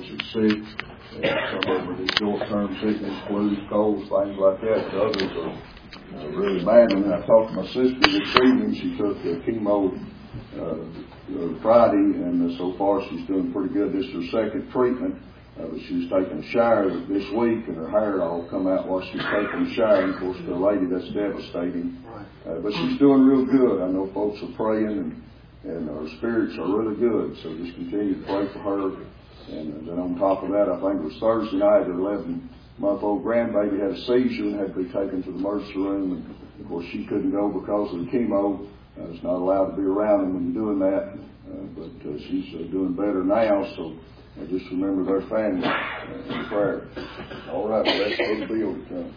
folks are sick. Some of them are just short-term sickness, flus, colds, things like that. But others are really bad. And I talked to my sister this evening. She took chemo Friday, and so far she's doing pretty good. This is her second treatment. But she was taking a shower this week, and her hair all come out while she was taking a shower. And of course, for a lady, that's devastating. But she's doing real good. I know folks are praying, and her spirits are really good. So just continue to pray for her. And then on top of that, I think it was Thursday night, her 11-month-old grandbaby had a seizure and had to be taken to the emergency room. And of course, she couldn't go because of the chemo. It's not allowed to be around them when you're doing that. But she's doing better now. So just remember their family in prayer. All right, well, that's Brother Bill to come.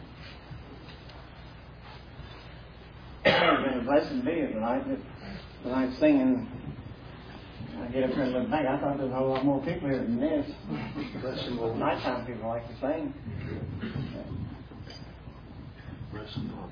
It's been a blessing to be here tonight. Tonight singing, I get up here and look back, I thought there was a whole lot more people here than this. Nighttime people like to sing. Bless the Lord.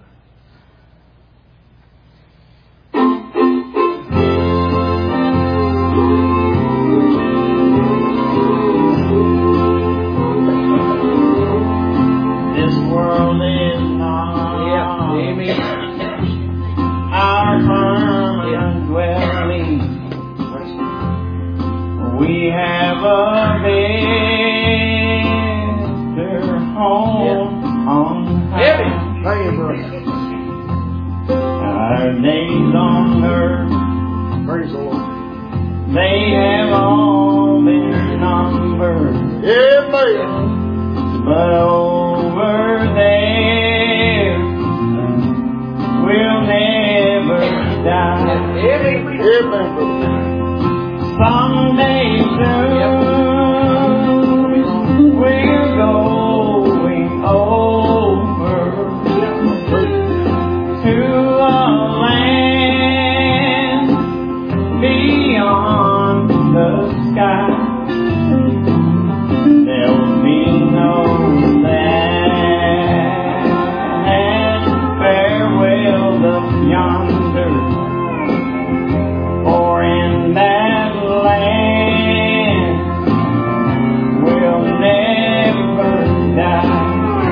Our days on earth, praise the Lord, they have all been numbered. Amen. But over there, we'll never die. Amen. Someday soon, we're going over to a land beyond the sky. There'll be no sad farewell up yonder, for in that land we'll never die.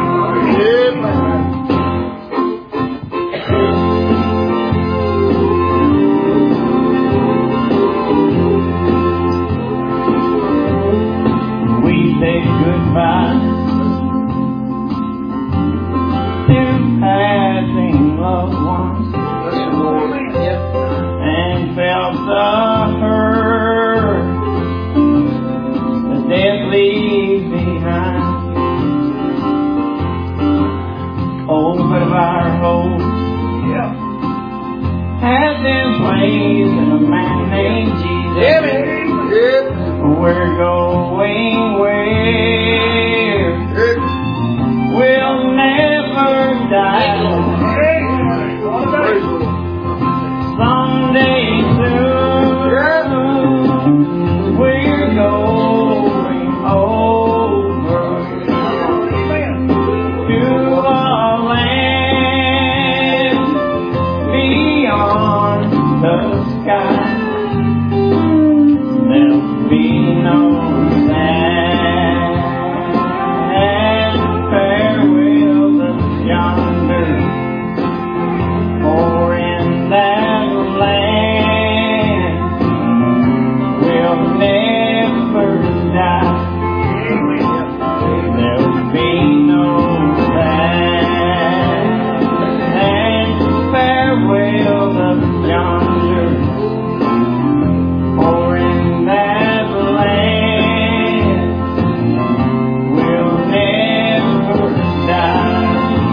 Goodbye to passing loved ones, and felt the hurt that death leaves behind. Oh, but if our hope has been placed in a man named Jesus, we're going where we'll never die. Someday soon, we're going over to a land beyond the sky. There'll be no farewell up yonder, for in that land we'll never die. There'll be no farewell up yonder, for in that land we'll never die.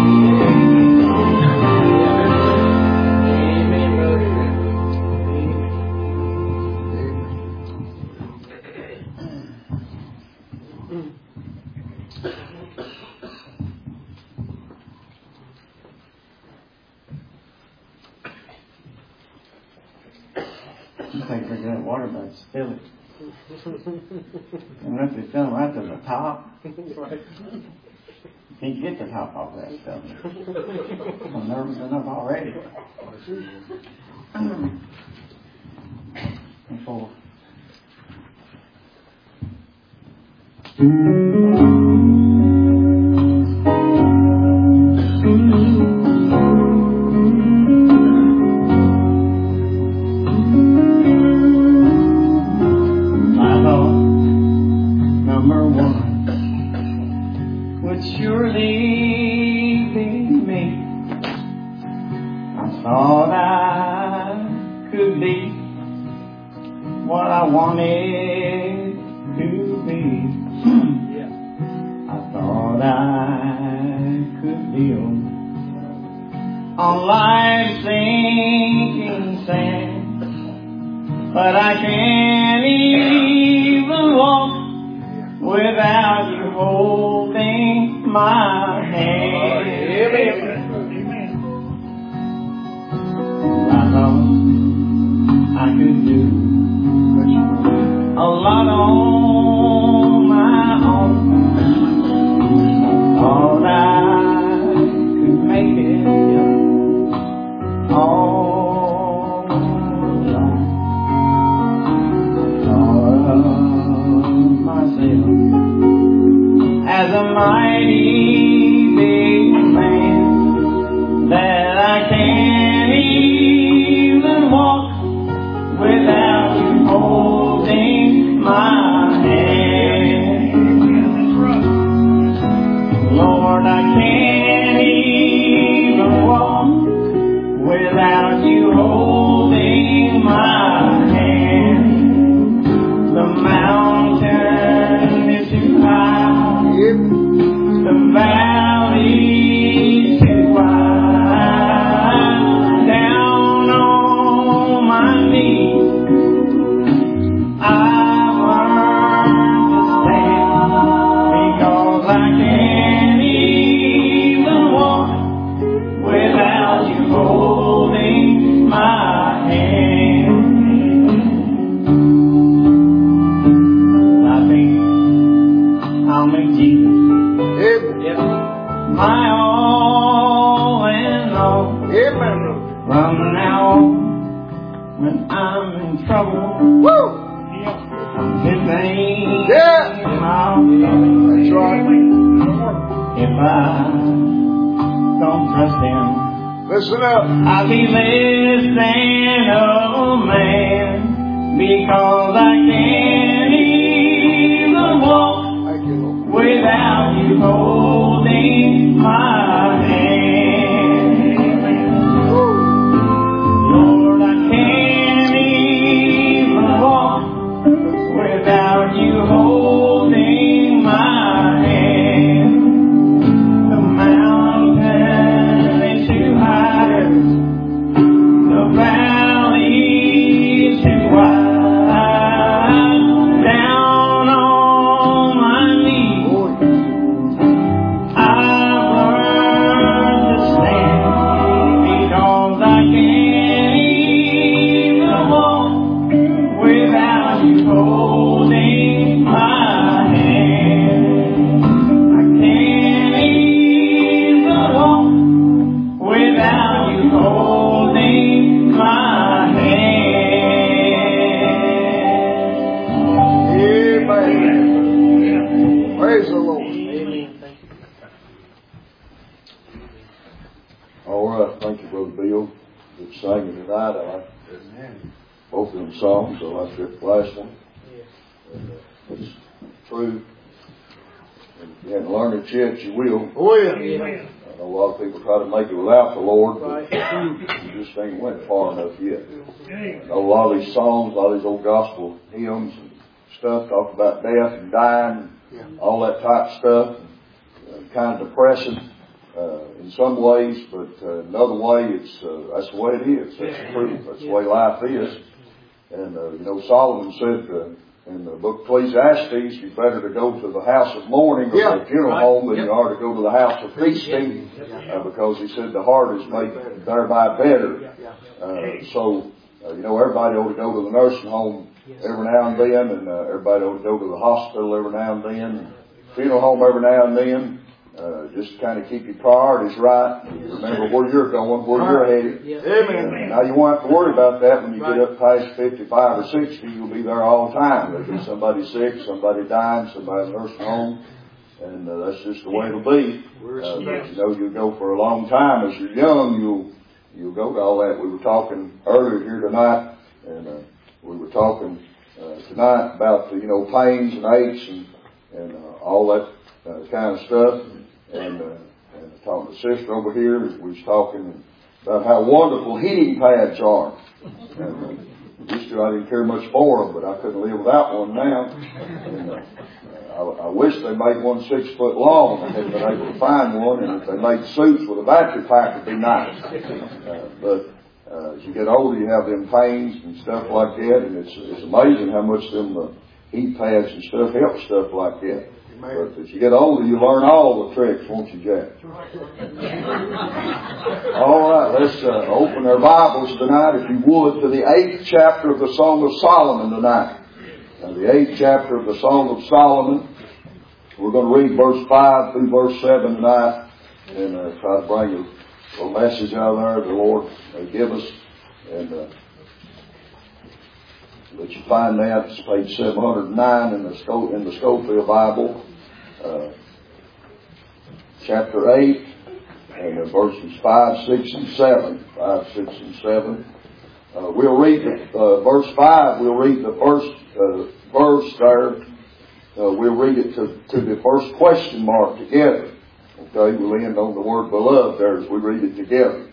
I think drinking that water, but it's fill it. And if it's filling right to the top, you can't get the top off that stuff. I'm nervous enough already. Before Yet you will. Oh, yeah. I know a lot of people try to make it without the Lord, but you just ain't went far enough yet. I know a lot of these songs, a lot of these old gospel hymns and stuff talk about death and dying, and all that type of stuff. Kind of depressing in some ways, but another way, that's the way it is. That's the truth. That's the way life is. And Solomon said in the book of Ecclesiastes, it's better to go to the house of mourning or the funeral home than you are to go to the house of feasting, because he said the heart is made thereby better. Everybody ought to go to the nursing home every now and then, and everybody ought to go to the hospital every now and then, and funeral home every now and then. just kind of keep your priorities right. Remember where you're going, where you're headed. Amen. Now you won't have to worry about that when you get up past 55 or 60. You'll be there all the time. There'll be somebody sick, somebody dying, somebody nursing home. And that's just the way it'll be. But you know, you'll go for a long time. As you're young, you'll go to all that. We were talking earlier here tonight, and we were talking tonight about the, pains and aches and all that kind of stuff. And talking to sister over here, we was talking about how wonderful heating pads are. And used to I didn't care much for them, but I couldn't live without one now. And, I wish they made one 6 foot long. I hadn't been able to find one, and if they made suits with a battery pack, it'd be nice. But as you get older, you have them pains and stuff like that, and it's amazing how much them heat pads and stuff help stuff like that. But as you get older, you learn all the tricks, won't you, Jack? All right, let's open our Bibles tonight, if you would, to the 8th chapter of the Song of Solomon tonight. Now, the 8th chapter of the Song of Solomon. We're going to read verse 5 through verse 7 tonight, and try to bring a little message out of there the Lord may give us. And let you find that. It's page 709 in the Schofield Bible. Chapter 8, and verses 5, 6, and 7. 5, 6, and 7. We'll read verse 5. We'll read the first verse there. We'll read it to the first question mark together. Okay, we'll end on the word beloved there as we read it together.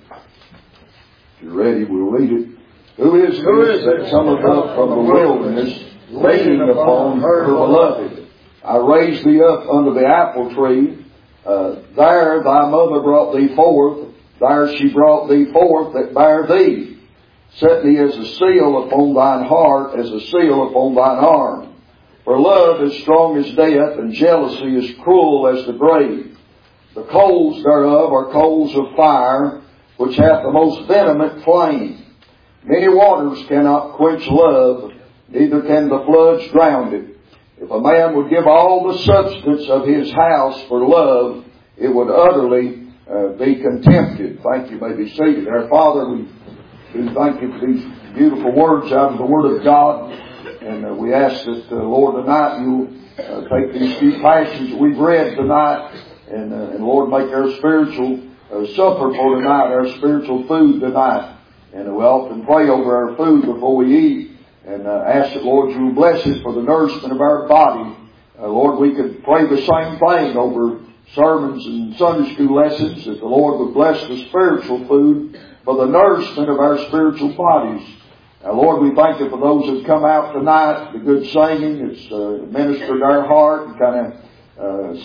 If you're ready, we'll read it. Who is this that cometh up from the wilderness, leaning upon her beloved? I raised thee up under the apple tree. There thy mother brought thee forth. There she brought thee forth that bare thee. Set thee as a seal upon thine heart, as a seal upon thine arm. For love is strong as death, and jealousy is cruel as the grave. The coals thereof are coals of fire, which hath the most vehement flame. Many waters cannot quench love, neither can the floods drown it. If a man would give all the substance of his house for love, it would utterly be contempted. Thank you. May be seated. Our Father, we thank you for these beautiful words out of the Word of God. And we ask that, Lord, tonight you'll take these few passages that we've read tonight and Lord, make our spiritual supper for tonight, our spiritual food tonight. And we often pray over our food before we eat and ask that, Lord, you will bless it for the nourishment of our body. Lord, we could pray the same thing over sermons and Sunday school lessons, that the Lord would bless the spiritual food for the nourishment of our spiritual bodies. Lord, we thank you for those who have come out tonight, the good singing. It's ministered our heart and kind of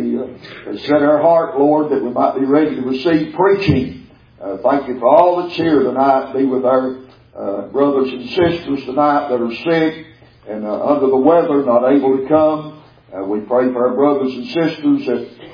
set our heart, Lord, that we might be ready to receive preaching. Thank you for all that's here tonight. Be with our brothers and sisters tonight that are sick and under the weather, not able to come. We pray for our brothers and sisters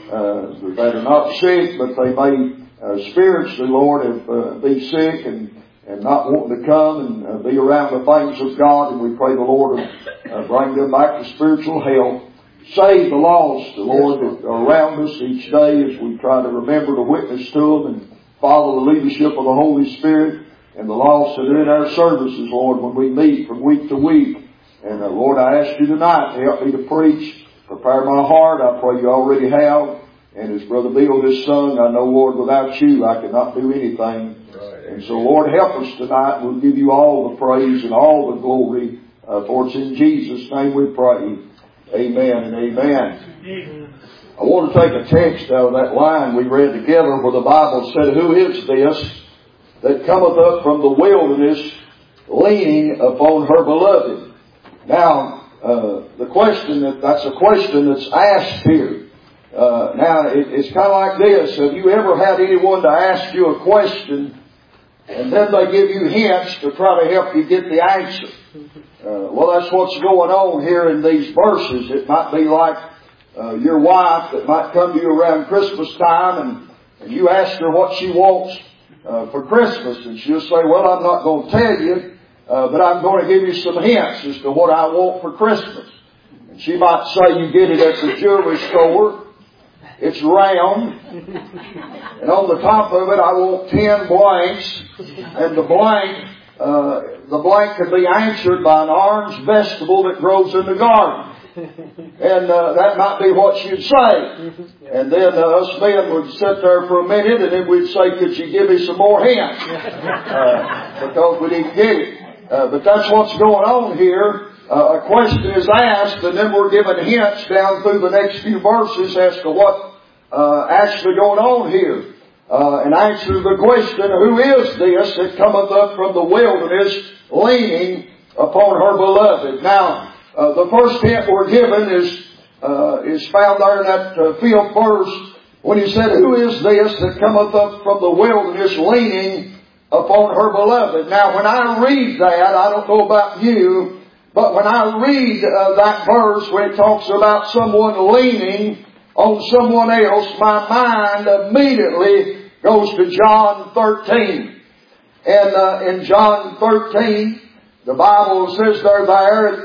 that are not sick, but they may spiritually, Lord, be sick and not wanting to come and be around the things of God. And we pray the Lord will bring them back to spiritual health. Save the lost, the Lord, that are around us each day as we try to remember to witness to them and follow the leadership of the Holy Spirit. And the lost that are in our services, Lord, when we meet from week to week. And Lord, I ask you tonight to help me to preach. Prepare my heart. I pray you already have. And as Brother Bill just sung, I know, Lord, without you I cannot do anything. And so, Lord, help us tonight. We'll give you all the praise and all the glory. For it's in Jesus' name we pray. Amen and amen. I want to take a text out of that line we read together where the Bible said, who is this that cometh up from the wilderness, leaning upon her beloved? Now, that's a question that's asked here. Now, it's kind of like this. Have you ever had anyone to ask you a question and then they give you hints to try to help you get the answer? Well, that's what's going on here in these verses. It might be like your wife that might come to you around Christmas time and you ask her what she wants for Christmas. And she'll say, well, I'm not going to tell you, but I'm going to give you some hints as to what I want for Christmas. And she might say you get it at the jewelry store. It's round. And on the top of it, I want 10 blanks. And the blank could be answered by an orange vegetable that grows in the garden. And that might be what she'd say. And then us men would sit there for a minute and then we'd say, could you give me some more hints? Because we didn't get it. But that's what's going on here. A question is asked and then we're given hints down through the next few verses as to what actually going on here. And answer the question, who is this that cometh up from the wilderness leaning upon her beloved? Now, the first hint we're given is found there in that 5th verse when he said, who is this that cometh up from the wilderness leaning upon her beloved? Now, when I read that, I don't know about you, but when I read that verse when it talks about someone leaning on someone else, my mind immediately goes to John 13. And in John 13, the Bible says they're there at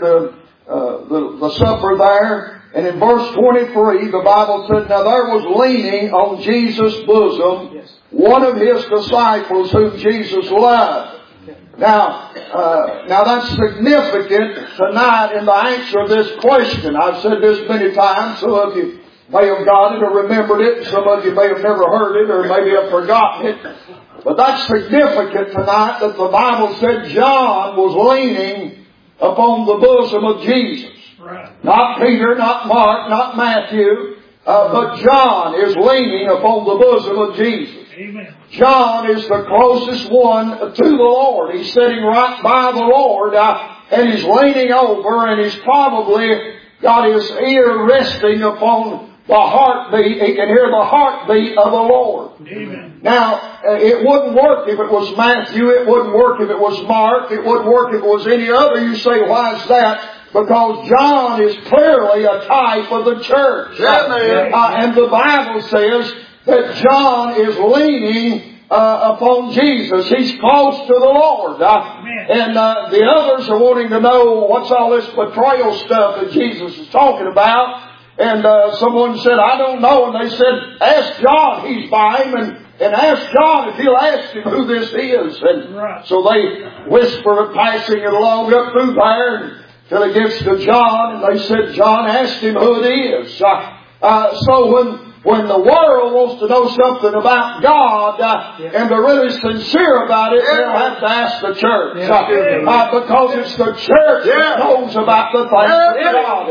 the supper there. And in verse 23, the Bible said, now there was leaning on Jesus' bosom one of his disciples whom Jesus loved. Now that's significant tonight in the answer of this question. I've said this many times. Some of you may have got it or remembered it. Some of you may have never heard it or maybe have forgotten it. But that's significant tonight that the Bible said John was leaning upon the bosom of Jesus. Right. Not Peter, not Mark, not Matthew, but John is leaning upon the bosom of Jesus. Amen. John is the closest one to the Lord. He's sitting right by the Lord and he's leaning over and he's probably got his ear resting upon the heartbeat. He can hear the heartbeat of the Lord. Amen. Now, it wouldn't work if it was Matthew. It wouldn't work if it was Mark. It wouldn't work if it was any other. You say, why is that? Because John is clearly a type of the church. And the Bible says that John is leaning upon Jesus. He's close to the Lord. And the others are wanting to know what's all this betrayal stuff that Jesus is talking about. And someone said, I don't know. And they said, ask John, he's by him. And ask John if he'll ask him who this is. And so they whisper, passing it along up through there till it gets to John. And they said, John, ask him who it is. So when the world wants to know something about God and they're really sincere about it, they'll have to ask the church. Because it's the church that knows about the things of God.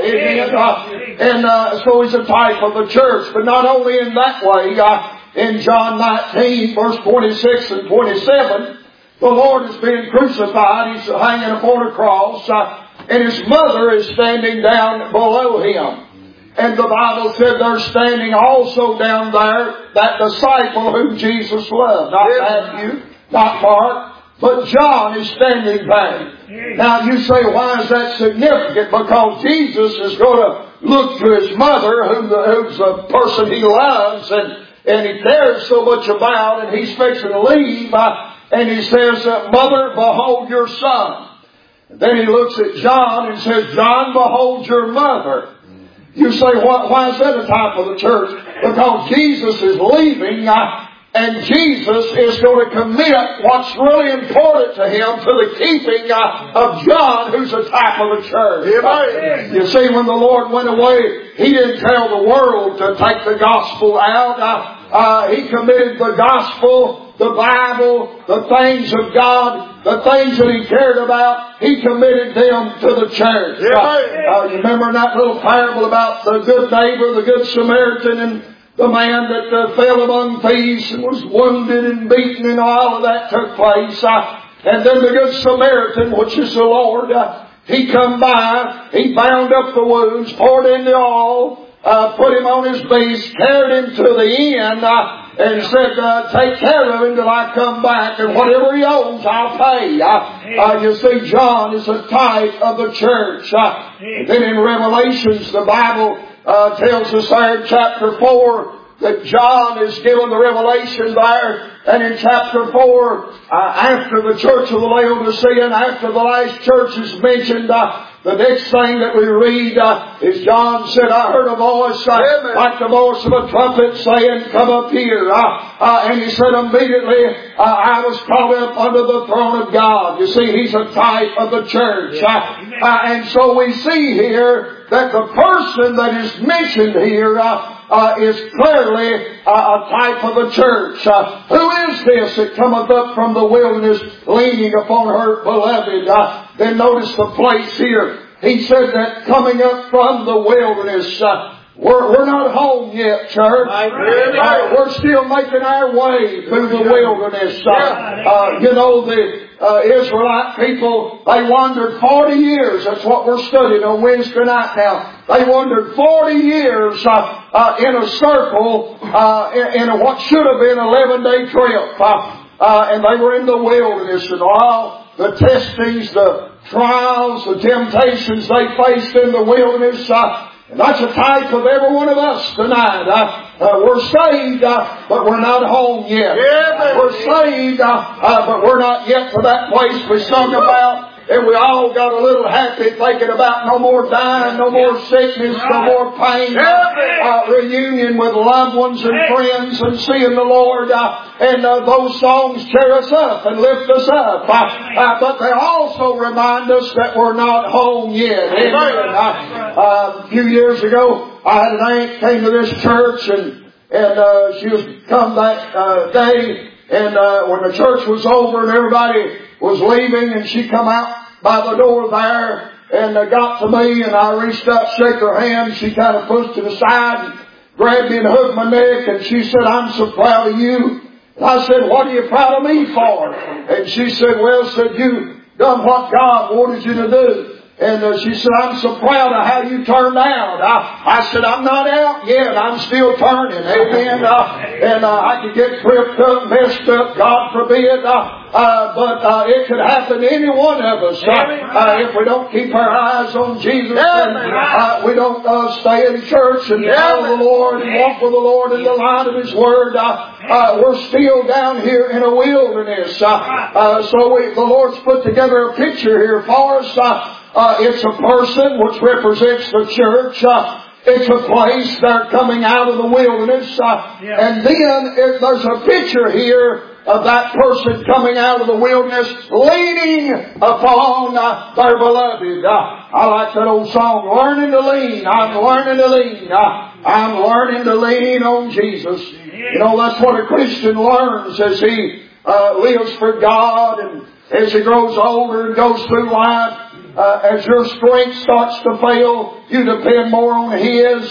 Amen. And so he's a type of the church. But not only in that way, in John 19, verse 26 and 27, the Lord is being crucified. He's hanging upon a cross. And his mother is standing down below him. And the Bible said they're standing also down there, that disciple whom Jesus loved. Not Matthew, not Mark, but John is standing there. Now you say, why is that significant? Because Jesus is going to look to his mother, who's a person he loves and he cares so much about, and he's fixing to leave, and he says, Mother, behold your son. Then he looks at John and says, John, behold your mother. You say, why is that a type of the church? Because Jesus is leaving, and Jesus is going to commit what's really important to him to the keeping of John, who's a type of the church. You see, when the Lord went away, he didn't tell the world to take the gospel out. He committed the gospel, the Bible, the things of God, the things that he cared about, he committed them to the church. You remember that little parable about the good neighbor, the good Samaritan, and the man that fell among thieves and was wounded and beaten, and all of that took place. And then the good Samaritan, which is the Lord, he come by, he bound up the wounds, poured in the oil, put him on his beast, carried him to the inn, and said, take care of him till I come back, and whatever he owes, I'll pay. You see, John is a type of the church. And then in Revelations, the Bible tells us there in chapter 4 that John is given the revelation there. And in chapter 4, after the church of the Laodicean, after the last church is mentioned, The next thing that we read is John said, I heard a voice like the voice of a trumpet saying, come up here. And he said immediately, I was caught up under the throne of God. You see, He's a type of the church. And so we see here that the person that is mentioned here is clearly a type of the church. Who is this that cometh up from the wilderness leaning upon her beloved? Then notice the place here. He said that coming up from the wilderness. We're not home yet, church. We're still making our way through the wilderness. The Israelite people, they wandered 40 years. That's what we're studying on Wednesday night now. They wandered 40 years in a circle in what should have been an 11-day trip. And they were in the wilderness, and all the testings, the trials, the temptations they faced in the wilderness. And that's a type of every one of us tonight. We're saved, but we're not home yet. We're saved, but we're not yet to that place we sung about. And we all got a little happy thinking about no more dying, no more sickness, no more pain. Reunion with loved ones and friends and seeing the Lord. And those songs cheer us up and lift us up. But they also remind us that we're not home yet. Amen. A few years ago, I had an aunt came to this church and she was come that day. And when the church was over and everybody was leaving, and she come out by the door there and got to me, and I reached up, shake her hand. She kind of pushed to the side and grabbed me and hugged my neck, and she said, I'm so proud of you. And I said, what are you proud of me for? And she said, well, you done what God wanted you to do. And she said, I'm so proud of how you turned out. I said, I'm not out yet. I'm still turning. Amen. I could get tripped up, messed up, God forbid. But it could happen to any one of us. If we don't keep our eyes on Jesus and we don't stay in church and follow the Lord and walk with the Lord in the light of His Word, we're still down here in a wilderness. The Lord's put together a picture here for us. It's a person which represents the church. It's a place they're coming out of the wilderness. And then there's a picture here of that person coming out of the wilderness leaning upon their beloved. I like that old song, learning to lean. I'm learning to lean. I'm learning to lean on Jesus. You know, that's what a Christian learns as he lives for God and as he grows older and goes through life. As your strength starts to fail, you depend more on His.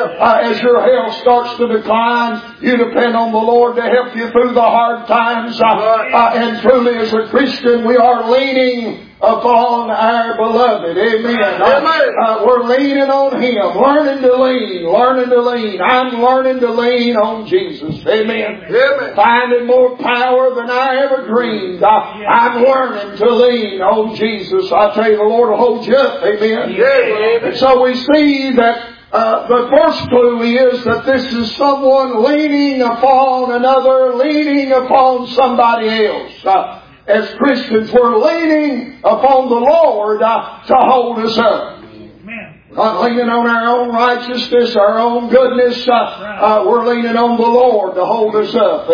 As your health starts to decline, you depend on the Lord to help you through the hard times. And truly, as a Christian, we are leaning upon our beloved. Amen. We're leaning on Him, learning to lean. I'm learning to lean on Jesus. Amen. Finding more power than I ever dreamed. I'm learning to lean on Jesus. I tell you, the Lord will hold you up. Amen. And so we see that the first clue is that this is someone leaning upon another, leaning upon somebody else. As Christians, we're leaning upon the Lord to hold us up. We're not leaning on our own righteousness, our own goodness. We're leaning on the Lord to hold us up.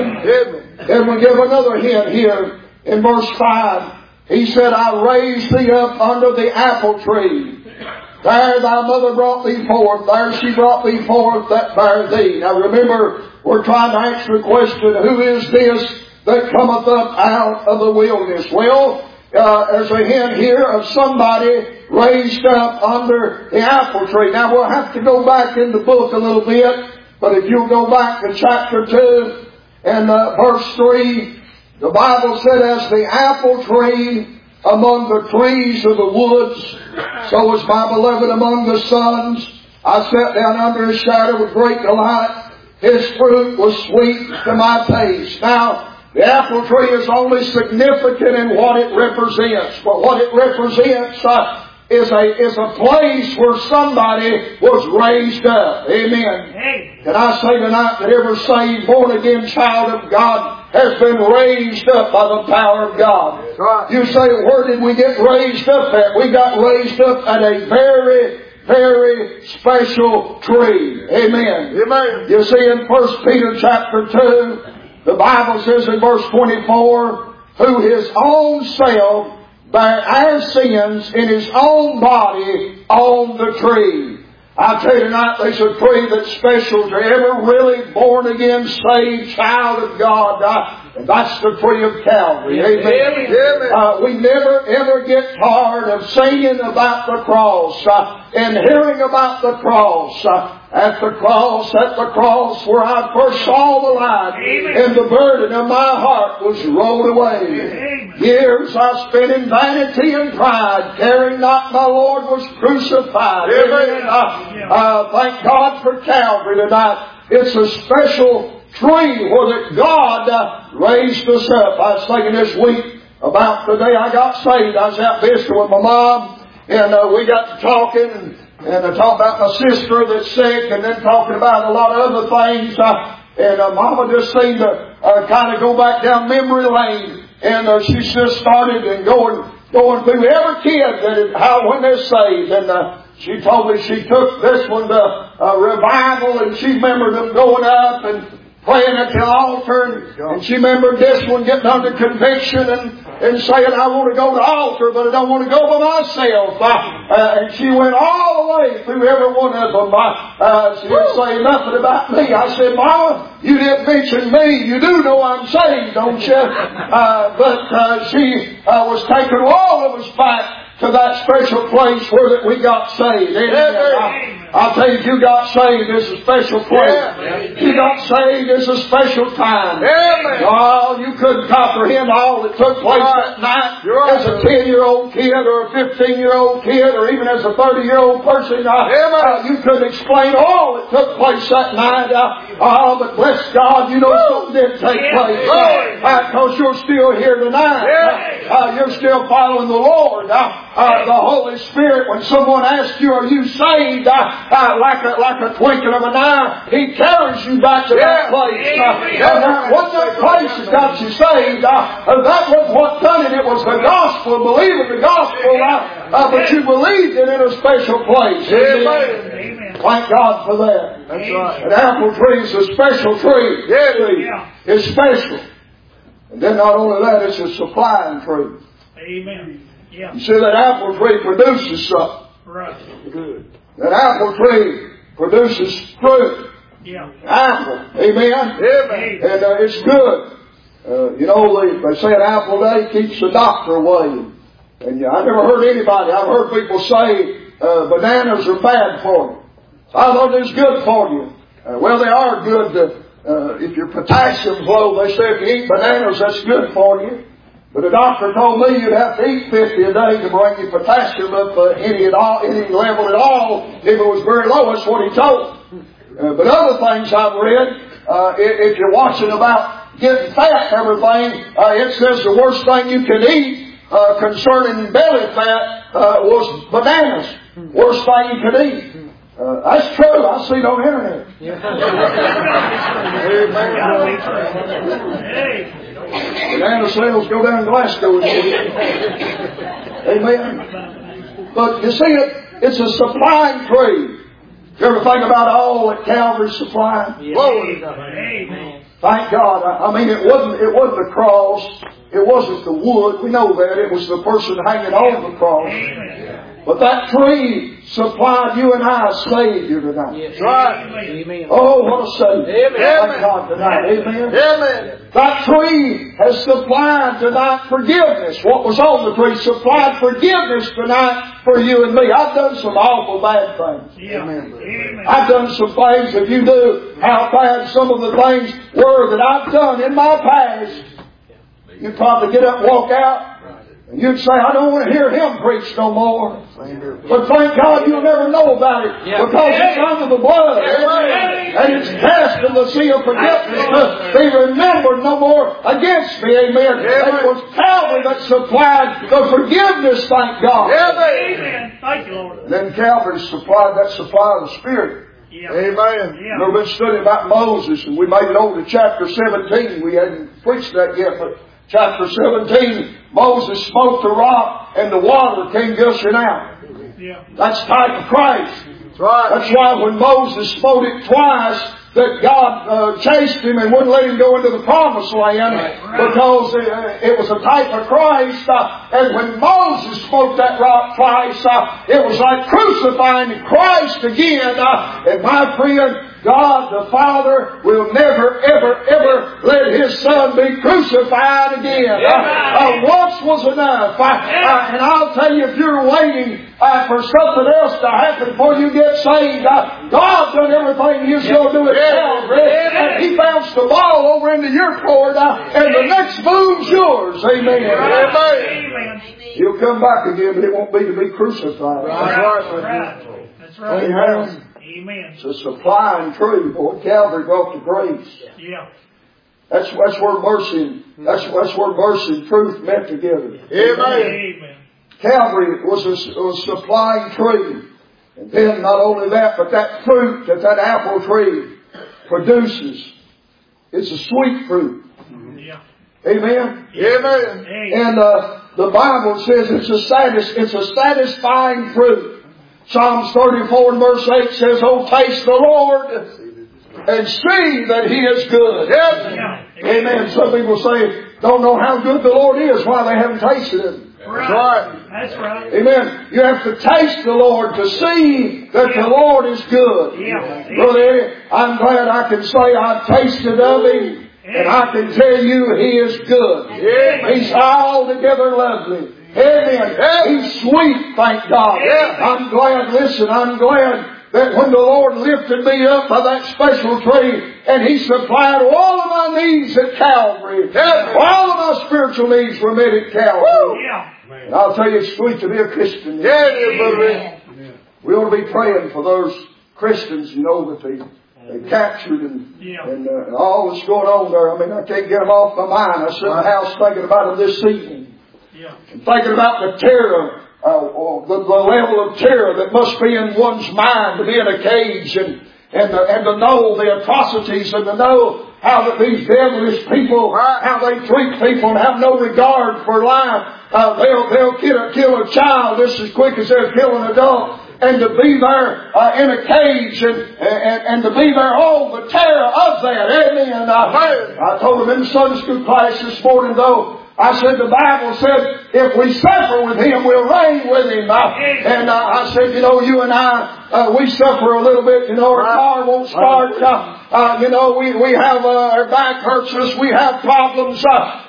Amen. And we give another hint here in verse 5. He said, I raised thee up under the apple tree. There thy mother brought thee forth. There she brought thee forth that bare thee. Now remember, we're trying to answer the question, who is this that cometh up out of the wilderness? Well, there's a hint here of somebody raised up under the apple tree. Now we'll have to go back in the book a little bit, but if you'll go back to chapter 2 and verse 3, the Bible said, as the apple tree among the trees of the woods, so was my beloved among the sons. I sat down under his shadow with great delight. His fruit was sweet to my taste. Now, the apple tree is only significant in what it represents. But what it represents is a place where somebody was raised up. Amen. Can I say tonight that every saved, born again child of God has been raised up by the power of God? Right. You say, where did we get raised up at? We got raised up at a very, very special tree. Amen. Amen. You see in 1 Peter chapter 2, the Bible says in verse 24, who His own self bare our sins in His own body on the tree. I tell you tonight, there's a tree that's special to every really born again, saved child of God. And that's the tree of Calvary. Amen. We never ever get tired of singing about the cross and hearing about the cross. At the cross where I first saw the light, and the burden of my heart was rolled away. Years I spent in vanity and pride, caring not my Lord was crucified. Thank God for Calvary tonight. It's a special tree where that God raised us up. I was thinking this week about the day I got saved. I was out visiting with my mom, and we got to talking, and I talked about my sister that's sick, and then talking about a lot of other things. And Mama just seemed to kind of go back down memory lane, and she just started and going through every kid when they're saved. And she told me she took this one to revival, and she remembered them going up and praying at the altar, and she remembered this one getting under conviction and saying, I want to go to the altar, but I don't want to go by myself. And she went all the way through every one of them. She didn't say nothing about me. I said, Mama, you didn't mention me. You do know I'm saved, don't you? But she was taking all of us back to that special place where that we got saved. Amen. I'll tell you, if you got saved, it's a special place. If you got saved, it's a special time. Oh, you couldn't comprehend all that took place that night as a 10-year-old kid or a 15-year-old kid or even as a 30-year-old person. You couldn't explain all that took place that night. But bless God, you know something did take place. Because you're still here tonight. You're still following the Lord. The Holy Spirit, when someone asks you, are you saved? Like a twinkling of an eye, He carries you back to that place. That wasn't that place that got you saved. That wasn't what done it. It was the gospel, believing the gospel. But you believed it in a special place. Amen. Thank God for that. That's right. An apple tree is a special tree. It's special. And then not only that, it's a supplying tree. Amen. Yeah. You see, that apple tree produces something. Right. Good. That apple tree produces fruit. Yeah. Apple. Amen. Amen. And it's good. They say an apple a day keeps the doctor away. And I never heard anybody. I've heard people say bananas are bad for you. I thought it was good for you. Well, they are good. If your potassium's low, they say if you eat bananas, that's good for you. But the doctor told me you'd have to eat 50 a day to bring your potassium up any level at all. If it was very low, that's what he told. But other things I've read, if you're watching about getting fat and everything, it says the worst thing you can eat concerning belly fat was bananas. Worst thing you could eat. That's true. I see it on the internet. Banana sales go down to Glasgow. Amen. But you see, it's a supplying tree. You ever think about all that Calvary's supplying? Amen. Thank God. I mean, it wasn't the cross. It wasn't the wood. We know that. It was the person hanging on the cross. But that tree supplied you and I a Savior tonight. Yes. Right. Amen. Oh, what a Savior. Amen. Thank God tonight. Amen. Amen. That tree has supplied tonight forgiveness. What was on the tree supplied forgiveness tonight for you and me. I've done some awful bad things. Yeah. Amen. I've done some things, if you knew how bad some of the things were that I've done in my past, you'd probably get up and walk out. And you'd say, I don't want to hear him preach no more. But thank God you'll never know about it. Because it's under the blood. And it's cast in the sea of forgiveness to be remembered no more against me. Amen. It was Calvary that supplied the forgiveness, thank God. Amen. Thank you, Lord. And then Calvary supplied that supply of the Spirit. Yeah. Amen. Yeah. We've been studying about Moses, and we made it over to chapter 17. We hadn't preached that yet, but chapter 17, Moses smote the rock, and the water came gushing out. Yeah. That's type of Christ. That's right. That's why when Moses smote it twice, that God chased him and wouldn't let him go into the promised land, because it was a type of Christ. And when Moses smote that rock twice, it was like crucifying Christ again. And my friend, God the Father will never, ever, ever let His Son be crucified again. Once was enough. And I'll tell you, if you're waiting for something else to happen before you get saved, God's done everything He's going to do at Calvary. And He bounced the ball over into your court, and the next move's yours. Amen. Amen. He'll come back again, but it won't be to be crucified. That's right. Amen. Amen. It's a supply and truth. Boy, Calvary brought the grace. Yeah. That's where mercy, that's where mercy and truth met together. Amen. Calvary was a supplying tree. And then not only that, but that fruit that apple tree produces, it's a sweet fruit. Yeah. Amen? Amen. And the Bible says it's a satisfying fruit. Psalms 34 and verse 8 says, "Oh, taste the Lord and see that He is good." Yeah. Amen. Some people say, don't know how good the Lord is, why they haven't tasted Him. Right. That's right. Amen. You have to taste the Lord to see that the Lord is good. Yeah. Brother Eddie, I'm glad I can say I've tasted of Him, and I can tell you He is good. He's altogether lovely. Amen. He's sweet, thank God. I'm glad that when the Lord lifted me up by that special tree, and He supplied all of my needs at Calvary, all of my spiritual needs were met at Calvary. Yeah. And I'll tell you, it's sweet to be a Christian. We ought to be praying for those Christians, that they captured and all that's going on there. I mean, I can't get them off my mind. I sit in the house thinking about them this evening. Yeah. And thinking about the terror, the level of terror that must be in one's mind to be in a cage and to know the atrocities and to know how that these devilish people, how they treat people and have no regard for life. They'll kill a child just as quick as they'll kill an adult. And to be there in a cage and to be there, the terror of that. Amen. I told them in the Sunday school class this morning, though, I said the Bible said if we suffer with Him, we'll reign with Him. And I said, you and I, we suffer a little bit. Our car won't start. We have our back hurts us. We have problems.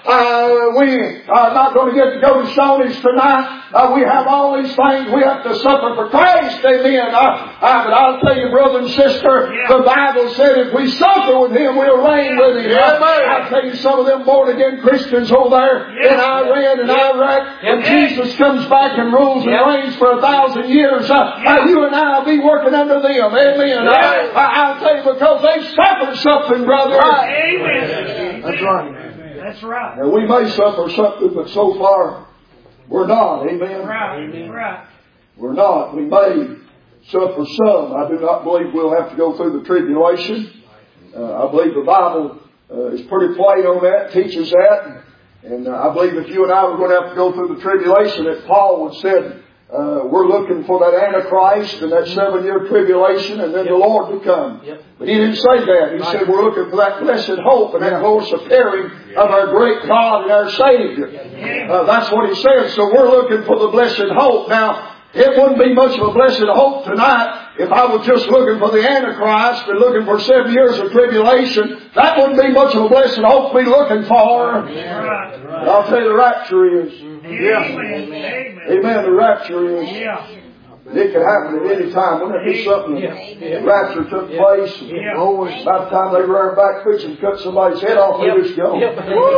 We are not going to get to go to Shoney's tonight. We have all these things. We have to suffer for Christ. Amen. But I'll tell you, brother and sister, the Bible said if we suffer with Him, we'll reign with Him. I'll tell you, some of them born again Christians over there in Iran and Iraq, when Jesus comes back and rules and reigns for 1,000 years, you and I will be working under them. Amen. I'll tell you, because they suffered something, brother. Amen. That's right. That's right. Now, we may suffer something, but so far, we're not. Amen. Right. We're not. We may suffer some. I do not believe we'll have to go through the tribulation. I believe the Bible is pretty plain on that, teaches that. And I believe if you and I were going to have to go through the tribulation, that Paul would said, we're looking for that Antichrist and that 7-year tribulation and then the Lord to come. But he didn't say that. He said we're looking for that blessed hope and that glorious appearing of our great God and our Savior. That's what he said. So we're looking for the blessed hope. Now, it wouldn't be much of a blessed hope tonight if I was just looking for the Antichrist and looking for 7 years of tribulation. That wouldn't be much of a blessed hope to be looking for. But I'll tell you, the rapture is. Amen. Amen. The rapture is. It could happen at any time. Wouldn't it be something? The rapture took place. By the time they ran back fixing to cut somebody's head off, they just go. Amen.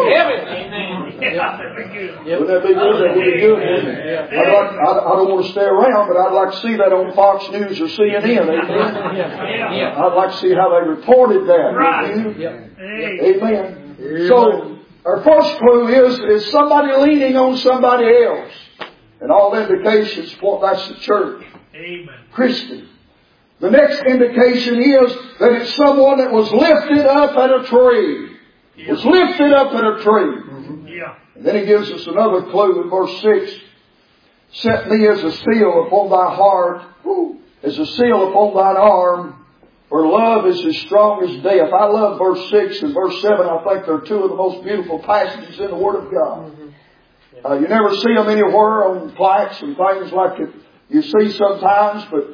Wouldn't that be good? That would be good, wouldn't it? I don't want to stay around, but I'd like to see that on Fox News or CNN. I'd like to see how they reported that. Right. Amen. So, our first clue is somebody leaning on somebody else. And all indications point that's the church. Amen. Christian. The next indication is that it's someone that was lifted up at a tree. Yeah. Was lifted up at a tree. Yeah. And then he gives us another clue in verse 6. Set me as a seal upon thy heart, as a seal upon thine arm, for love is as strong as death. I love verse 6 and verse 7. I think they're two of the most beautiful passages in the Word of God. You never see them anywhere on plaques and things like it you see sometimes, but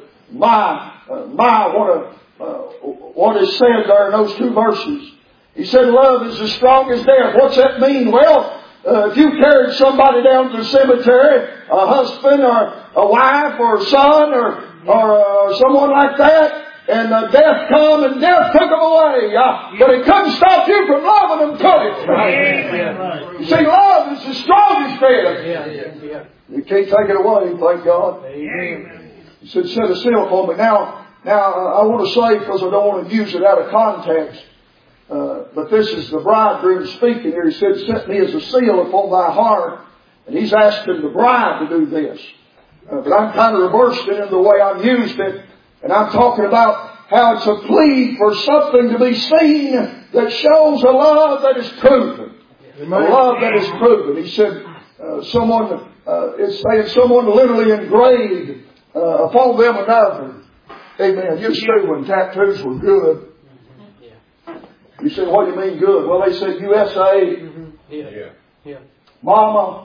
what is said there in those two verses. He said love is as strong as death. What's that mean? Well, if you carried somebody down to the cemetery, a husband or a wife or a son or someone like that, and death come and death took them away. But it couldn't stop you from loving them, could it? You see, love is the strongest death. You can't take it away, thank God. He said, set a seal for me. Now, I want to say, because I don't want to use it out of context, but this is the bridegroom speaking here. He said, set me as a seal upon thy heart. And he's asking the bride to do this. But I'm kind of reversed it in the way I've used it. And I'm talking about how it's a plea for something to be seen that shows a love that is proven. A love that is proven. He said, it's saying someone literally engraved upon them another. Amen. Used to when tattoos were good. You said, what do you mean good? Well, they said USA. Mama.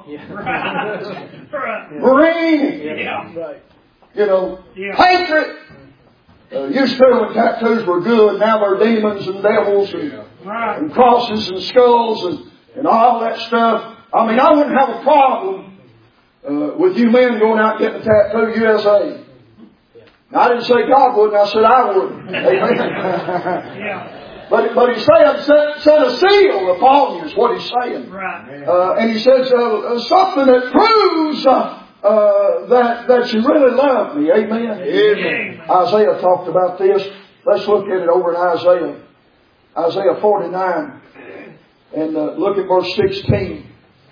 Marine. You know, Patriot. Used to when tattoos were good. Now they're demons and devils and crosses and skulls and all that stuff. I mean, I wouldn't have a problem with you men going out and getting a tattoo USA. I didn't say God wouldn't. I said I wouldn't. Amen. But he's saying, set a seal upon you is what he's saying. And he says, something that proves that you really love me. Amen. Isaiah talked about this. Let's look at it over in Isaiah. Isaiah 49. And look at verse 16.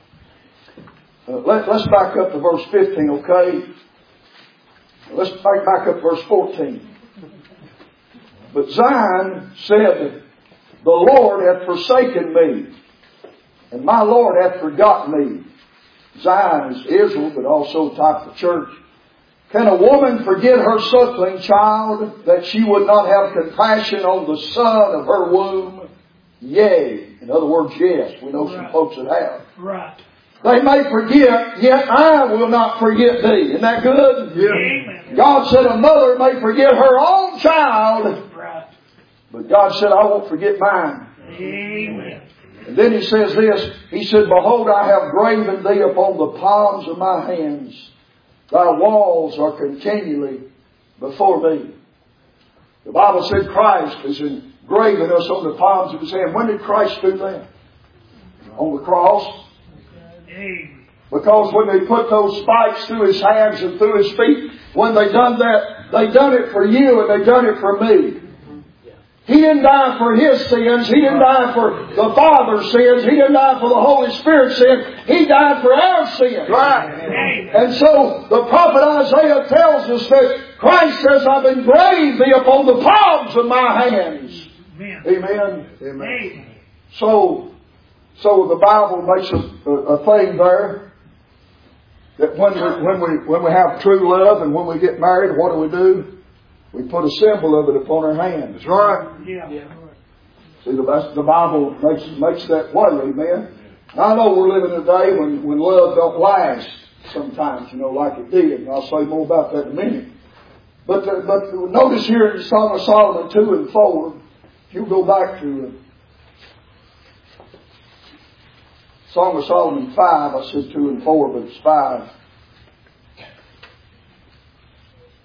Let's back up to verse 15, okay? Let's back up to verse 14. But Zion said, the Lord hath forsaken me, and my Lord hath forgotten me. Zion is Israel, but also a type of the church. Can a woman forget her suckling child, that she would not have compassion on the son of her womb? Yea. In other words, yes. We know some folks that have. They may forget, yet I will not forget thee. Isn't that good? Yeah. God said a mother may forget her own child, but God said, I won't forget mine. Amen. And then he says this. He said, behold, I have graven thee upon the palms of my hands. Thy walls are continually before me. The Bible said Christ is engraving us on the palms of his hand. When did Christ do that? On the cross. Because when they put those spikes through his hands and through his feet, when they done that, they done it for you and they done it for me. He didn't die for his sins. He didn't die for the Father's sins. He didn't die for the Holy Spirit's sins. He died for our sins. And so the prophet Isaiah tells us that Christ says, I've engraved thee upon the palms of my hands. Amen. So the Bible makes a thing there that when we have true love and when we get married, what do? We put a symbol of it upon our hands. That's right. See, the Bible makes that way. Amen. I know we're living in a day when love don't last sometimes, like it did. And I'll say more about that in a minute. But notice here in Song of Solomon 2 and 4, if you go back to Song of Solomon 5, I said 2 and 4, but it's 5.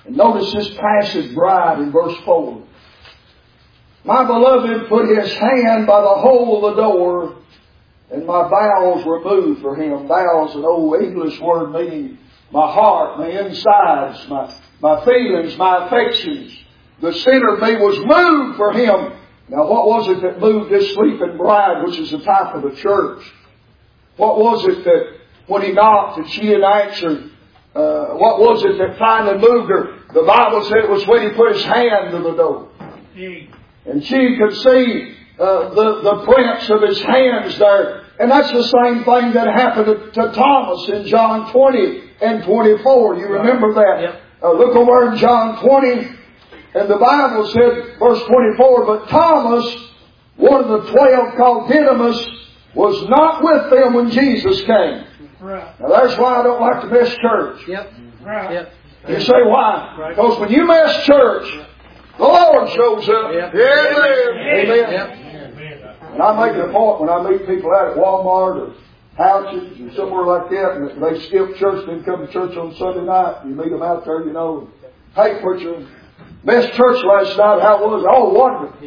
And notice this passive bride in verse 4. My beloved put his hand by the hole of the door, and my bowels were moved for him. Bowels, an old English word meaning my heart, my insides, my feelings, my affections. The sinner of me was moved for him. Now what was it that moved this sleeping bride, which is the type of the church? What was it that when he knocked that she had answered? What was it that finally moved her? The Bible said it was when he put his hand to the door. And she could see the prints of his hands there. And that's the same thing that happened to Thomas in John 20 and 24. You remember that? Yep. Look over in John 20. And the Bible said, verse 24, but Thomas, one of the 12 called Didymus, was not with them when Jesus came. Right. Now that's why I don't like to miss church. Yep. Right. Yep. You say why? Right. Because when you miss church, the Lord shows up. Yep. Amen. Amen. Yep. And I make it a point when I meet people out at Walmart or Houses or somewhere like that, and they skip church, then come to church on Sunday night. You meet them out there, you know. Hey, preacher, missed church last night. How was it? Oh, wonderful.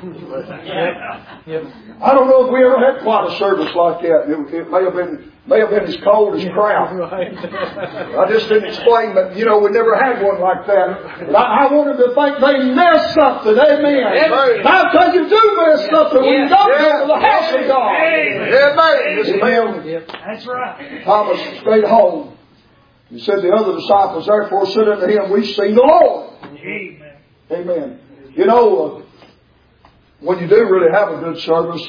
I don't know if we ever had quite a service like that. It may have been as cold as crap. I just didn't explain, but we never had one like that. But I wanted to think they missed something. Amen. How can you do miss something when you don't go to the house of God? Amen. That's right. Thomas stayed home. He said the other disciples therefore said unto him, we've seen the Lord. Amen. Amen. When you do really have a good service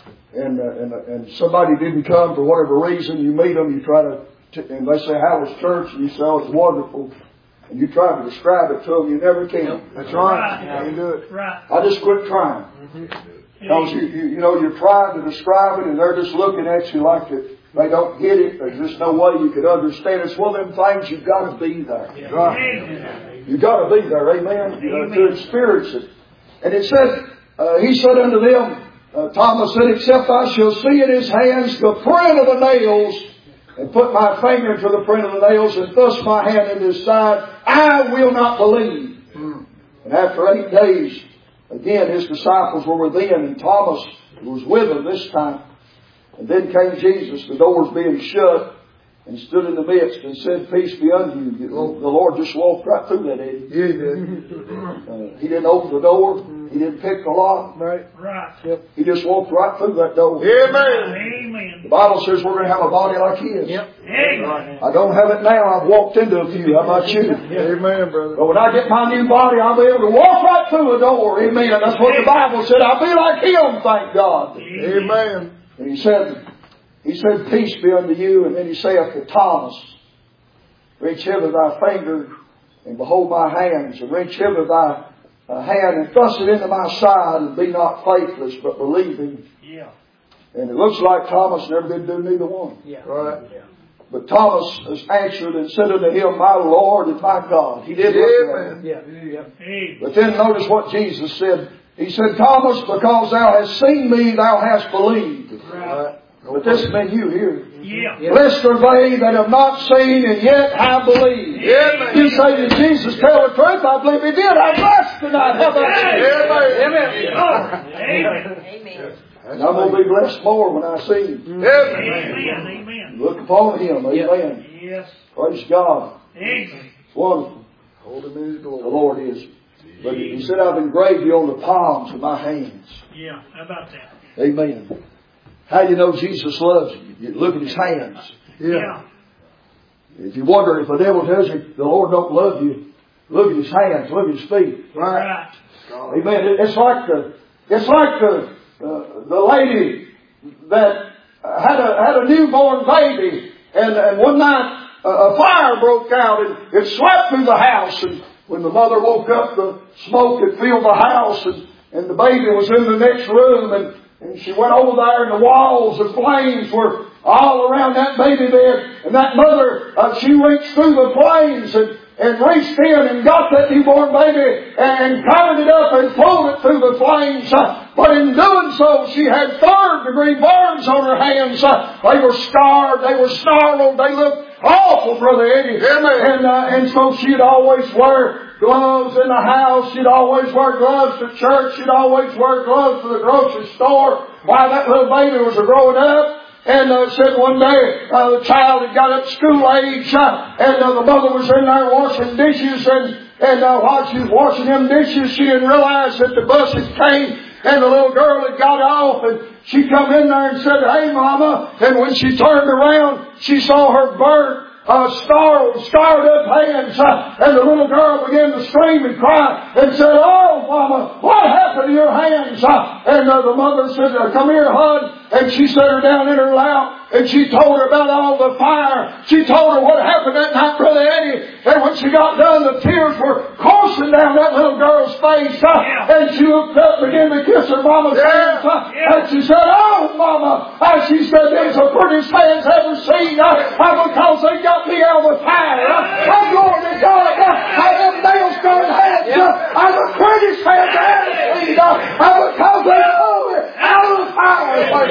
and somebody didn't come for whatever reason, you meet them, you try and they say, how was church? And you say, oh, it's wonderful. And you try to describe it to them, you never can. That's right. You can't do it. Right. I just quit trying. Because you're trying to describe it and they're just looking at you like that. They don't get it. There's just no way you could understand. It's one of them things you've got to be there. Yeah. Right. You've got to be there. Amen. To experience it. And it said, he said unto them, Thomas said, except I shall see in his hands the print of the nails, and put my finger into the print of the nails, and thrust my hand into his side, I will not believe. And after 8 days, again his disciples were within, and Thomas was with them this time. And then came Jesus, the doors being shut, and stood in the midst and said, peace be unto you. The Lord just walked right through that, didn't he? Yeah, he did. He didn't open the door. He didn't pick the lock. Right. Yep. He just walked right through that door. Amen. Amen. The Bible says we're going to have a body like his. Yep. Amen. I don't have it now. I've walked into a few. How about you? Amen, brother. But when I get my new body, I'll be able to walk right through the door. Amen. That's what the Bible said. I'll be like him, thank God. Amen. And he said, peace be unto you. And then he saith to Thomas, reach hither thy finger, and behold my hands, and reach hither thy hand, and thrust it into my side, and be not faithless, but believing. Yeah. And it looks like Thomas never did do neither one. Yeah. Right? Yeah. But Thomas has answered and said unto him, my Lord and my God. He did look at him. Yeah. But then notice what Jesus said. He said, Thomas, because thou hast seen me, thou hast believed. Right. But this meant you here. Yeah. Blessed are they that have not seen and yet have believed. Yeah. You say, did Jesus tell the truth? I believe he did. I'm blessed tonight. How about you? Amen. Amen. Amen. And I'm going to be blessed more when I see him. Amen. Amen. Look upon him. Amen. Yes. Praise God. Amen. It's wonderful. Hold him in his glory. The Lord is. But he said, I've engraved you on the palms of my hands. Yeah, how about that? Amen. How do you know Jesus loves you? You look at his hands. Yeah. If you wonder if the devil tells you the Lord don't love you, look at his hands, look at his feet. Right. Amen. It's like the lady that had a newborn baby, and one night a fire broke out and it swept through the house, and when the mother woke up, the smoke had filled the house, and the baby was in the next room, and she went over there, and the walls of flames were all around that baby bed. And that mother, she reached through the flames and reached in and got that newborn baby and covered it up and pulled it through the flames. But in doing so, she had third-degree burns on her hands. They were scarred. They were snarled. They looked awful, Brother Eddie. And so she'd always wear gloves in the house. She'd always wear gloves to church. She'd always wear gloves to the grocery store while that little baby was growing up. And said one day the child had got up to school age, and the mother was in there washing dishes, and while she was washing them dishes, she didn't realize that the bus had came, and the little girl had got off, and she come in there and said, "Hey, Mama," and when she turned around, she saw her burnt, scarred up hands, and the little girl began to scream and cry and said, "Oh, Mama, what happened to your hands?" And the mother said, "Come here, hon." And she set her down in her lap, and she told her about all the fire. She told her what happened that night, Brother Eddie. And when she got done, the tears were coursing down that little girl's face. And she looked up and began to kiss her mama's hands. And she said, "Oh, Mama," she said, "these are the prettiest hands I've ever seen, because they got me out of the fire. I'm going to God. Them nail-scarred hands are the prettiest hands I've ever seen, because they pulled me out of the fire."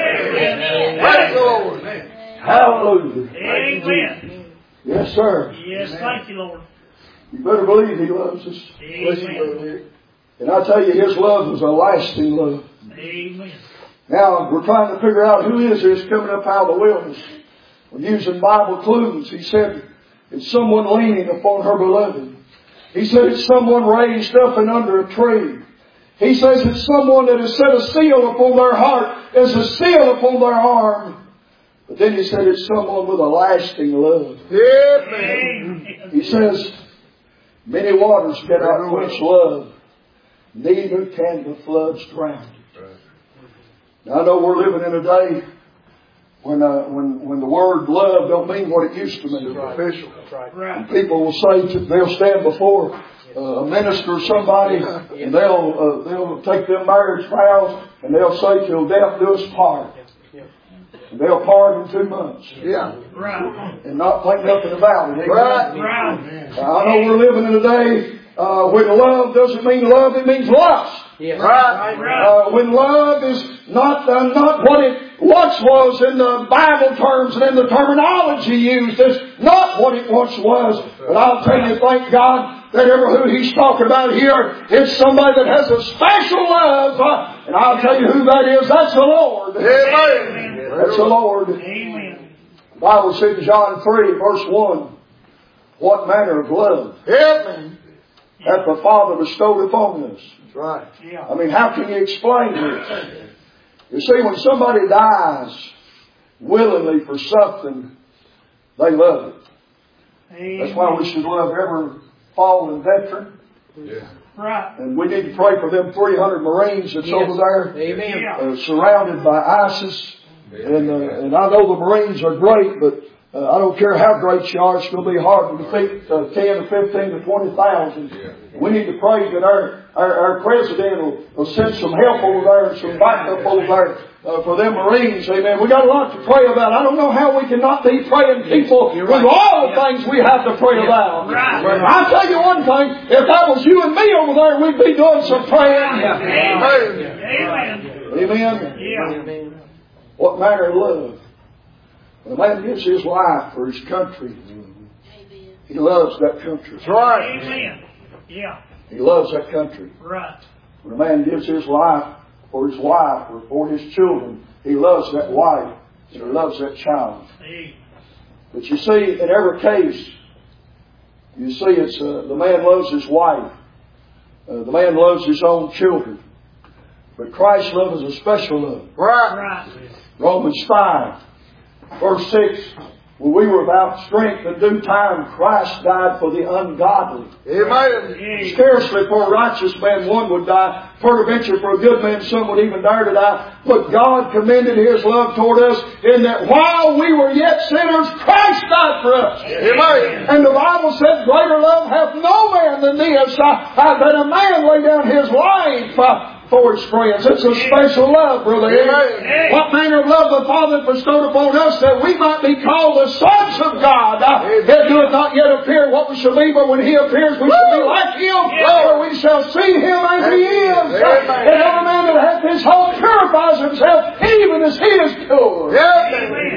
Praise the Lord. Hallelujah. Amen. Yes, sir. Yes, thank you, Lord. You better believe He loves us. Amen. And I tell you, His love is a lasting love. Amen. Now, we're trying to figure out who is this coming up out of the wilderness. We're using Bible clues. He said, it's someone leaning upon her beloved. He said, it's someone raised up and under a tree. He says it's someone that has set a seal upon their heart as a seal upon their arm. But then he said it's someone with a lasting love. Amen. He says, many waters cannot quench love, neither can the floods drown it. Now I know we're living in a day when the word love don't mean what it used to mean. Official. And people will say, they'll stand before a minister or somebody, and they'll take them marriage vows, and they'll say, "Till death do us part." And they'll part in 2 months. Right. And not think nothing about it. Right. I know we're living in a day when love doesn't mean love, it means lust. Right. When love is not what it once was in the Bible terms and in the terminology used. It's not what it once was. But I'll tell you, thank God, that who He's talking about here is somebody that has a special love. And I'll tell you who that is. That's the Lord. Amen. That's the Lord. Amen. The Bible says in John 3, verse 1, what manner of love hath the Father bestowed upon us. That's right. Yeah. I mean, how can you explain this? You see, when somebody dies willingly for something, they love it. Amen. That's why we should love every fallen veteran. Yeah. Right. And we need to pray for them 300 Marines that's over there, Amen. Surrounded by ISIS. And I know the Marines are great, but I don't care how great you are, it's going to be hard to defeat 10 to 15 to 20,000. We need to pray that our president will send some help over there and some backup over there for them Marines. Amen. We got a lot to pray about. I don't know how we can not be praying people with all the things we have to pray about. Right. But I'll tell you one thing, if that was you and me over there, we'd be doing some praying. Amen. Amen. Yeah. What manner of love? When a man gives his life for his country, he loves that country. That's right. Amen. Yeah. He loves that country. Right. When a man gives his life for his wife or for his children, he loves that wife and he loves that child. Amen. But you see, in every case, you see it's the man loves his wife. The man loves his own children. But Christ's love is a special love. Right. Romans 5, verse 6. When we were without strength in due time, Christ died for the ungodly. Amen. Scarcely for a righteous man one would die. Peradventure for a good man some would even dare to die. But God commended His love toward us in that while we were yet sinners, Christ died for us. Amen. And the Bible says, greater love hath no man than this, that a man lay down his life for his friends. It's a special love, Brother Ed. Amen. What manner of love the Father bestowed upon us that we might be called the sons of God. It doeth not yet appear what we shall be, but when He appears we shall be like Him, for we shall see Him as He is. And every man that hath his heart purifies himself, even as He is pure. Amen.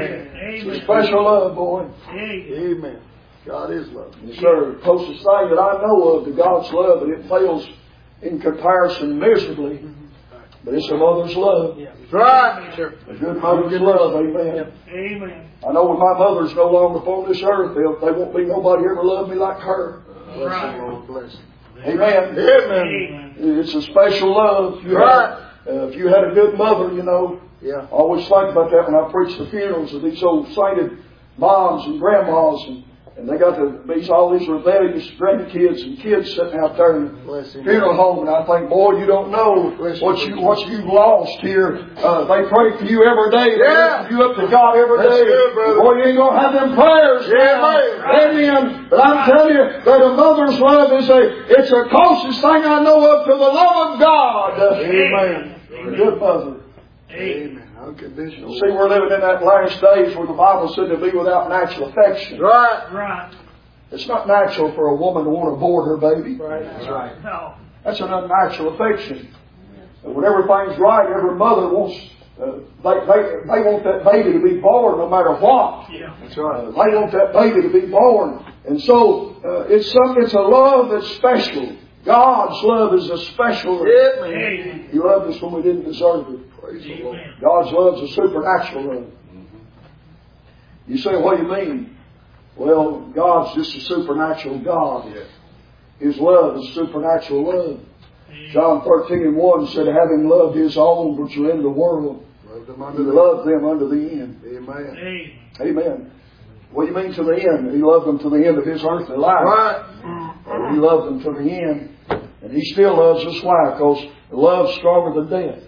It's a special love, boy. Amen. God is love. Yes, sir. The closest thing that I know of to God's love, and it fails in comparison miserably, but it's a mother's love. That's right. Sure. A good mother's love, amen. Amen. I know when my mother's no longer upon this earth, there won't be nobody ever loved me like her. Right. Lord bless him. Amen. Amen. It's a special love. If you had a good mother, you know, I always think about that when I preach the funerals of these old sainted moms and grandmas, and they got all these rebellious grandkids and kids sitting out there in the funeral home, and I think, boy, you don't know what you've lost here. They pray for you every day. They lift you up to God every day. Boy, you ain't gonna have them prayers. Amen. But I'm telling you that a mother's love it's the closest thing I know of to the love of God. Amen. A good mother. Amen. Unconditional. See, we're living in that last days where the Bible said to be without natural affection. Right. It's not natural for a woman to want to board her baby. That's right. No. That's an unnatural affection. And when everything's right, every mother wants, they want that baby to be born no matter what. Yeah. That's right. They want that baby to be born. And so, it's a love that's special. God's love is a special love. Amen. He loved us when we didn't deserve it. Praise the Lord. God's love is a supernatural love. You say, what do you mean? Well, God's just a supernatural God. His love is supernatural love. John 13:1 said, having loved His own which were in the world, He loved them unto the end. Amen. Amen. What do you mean to the end? He loved them to the end of His earthly life. He loved them to the end. And He still loves us. Why? Because love's stronger than death.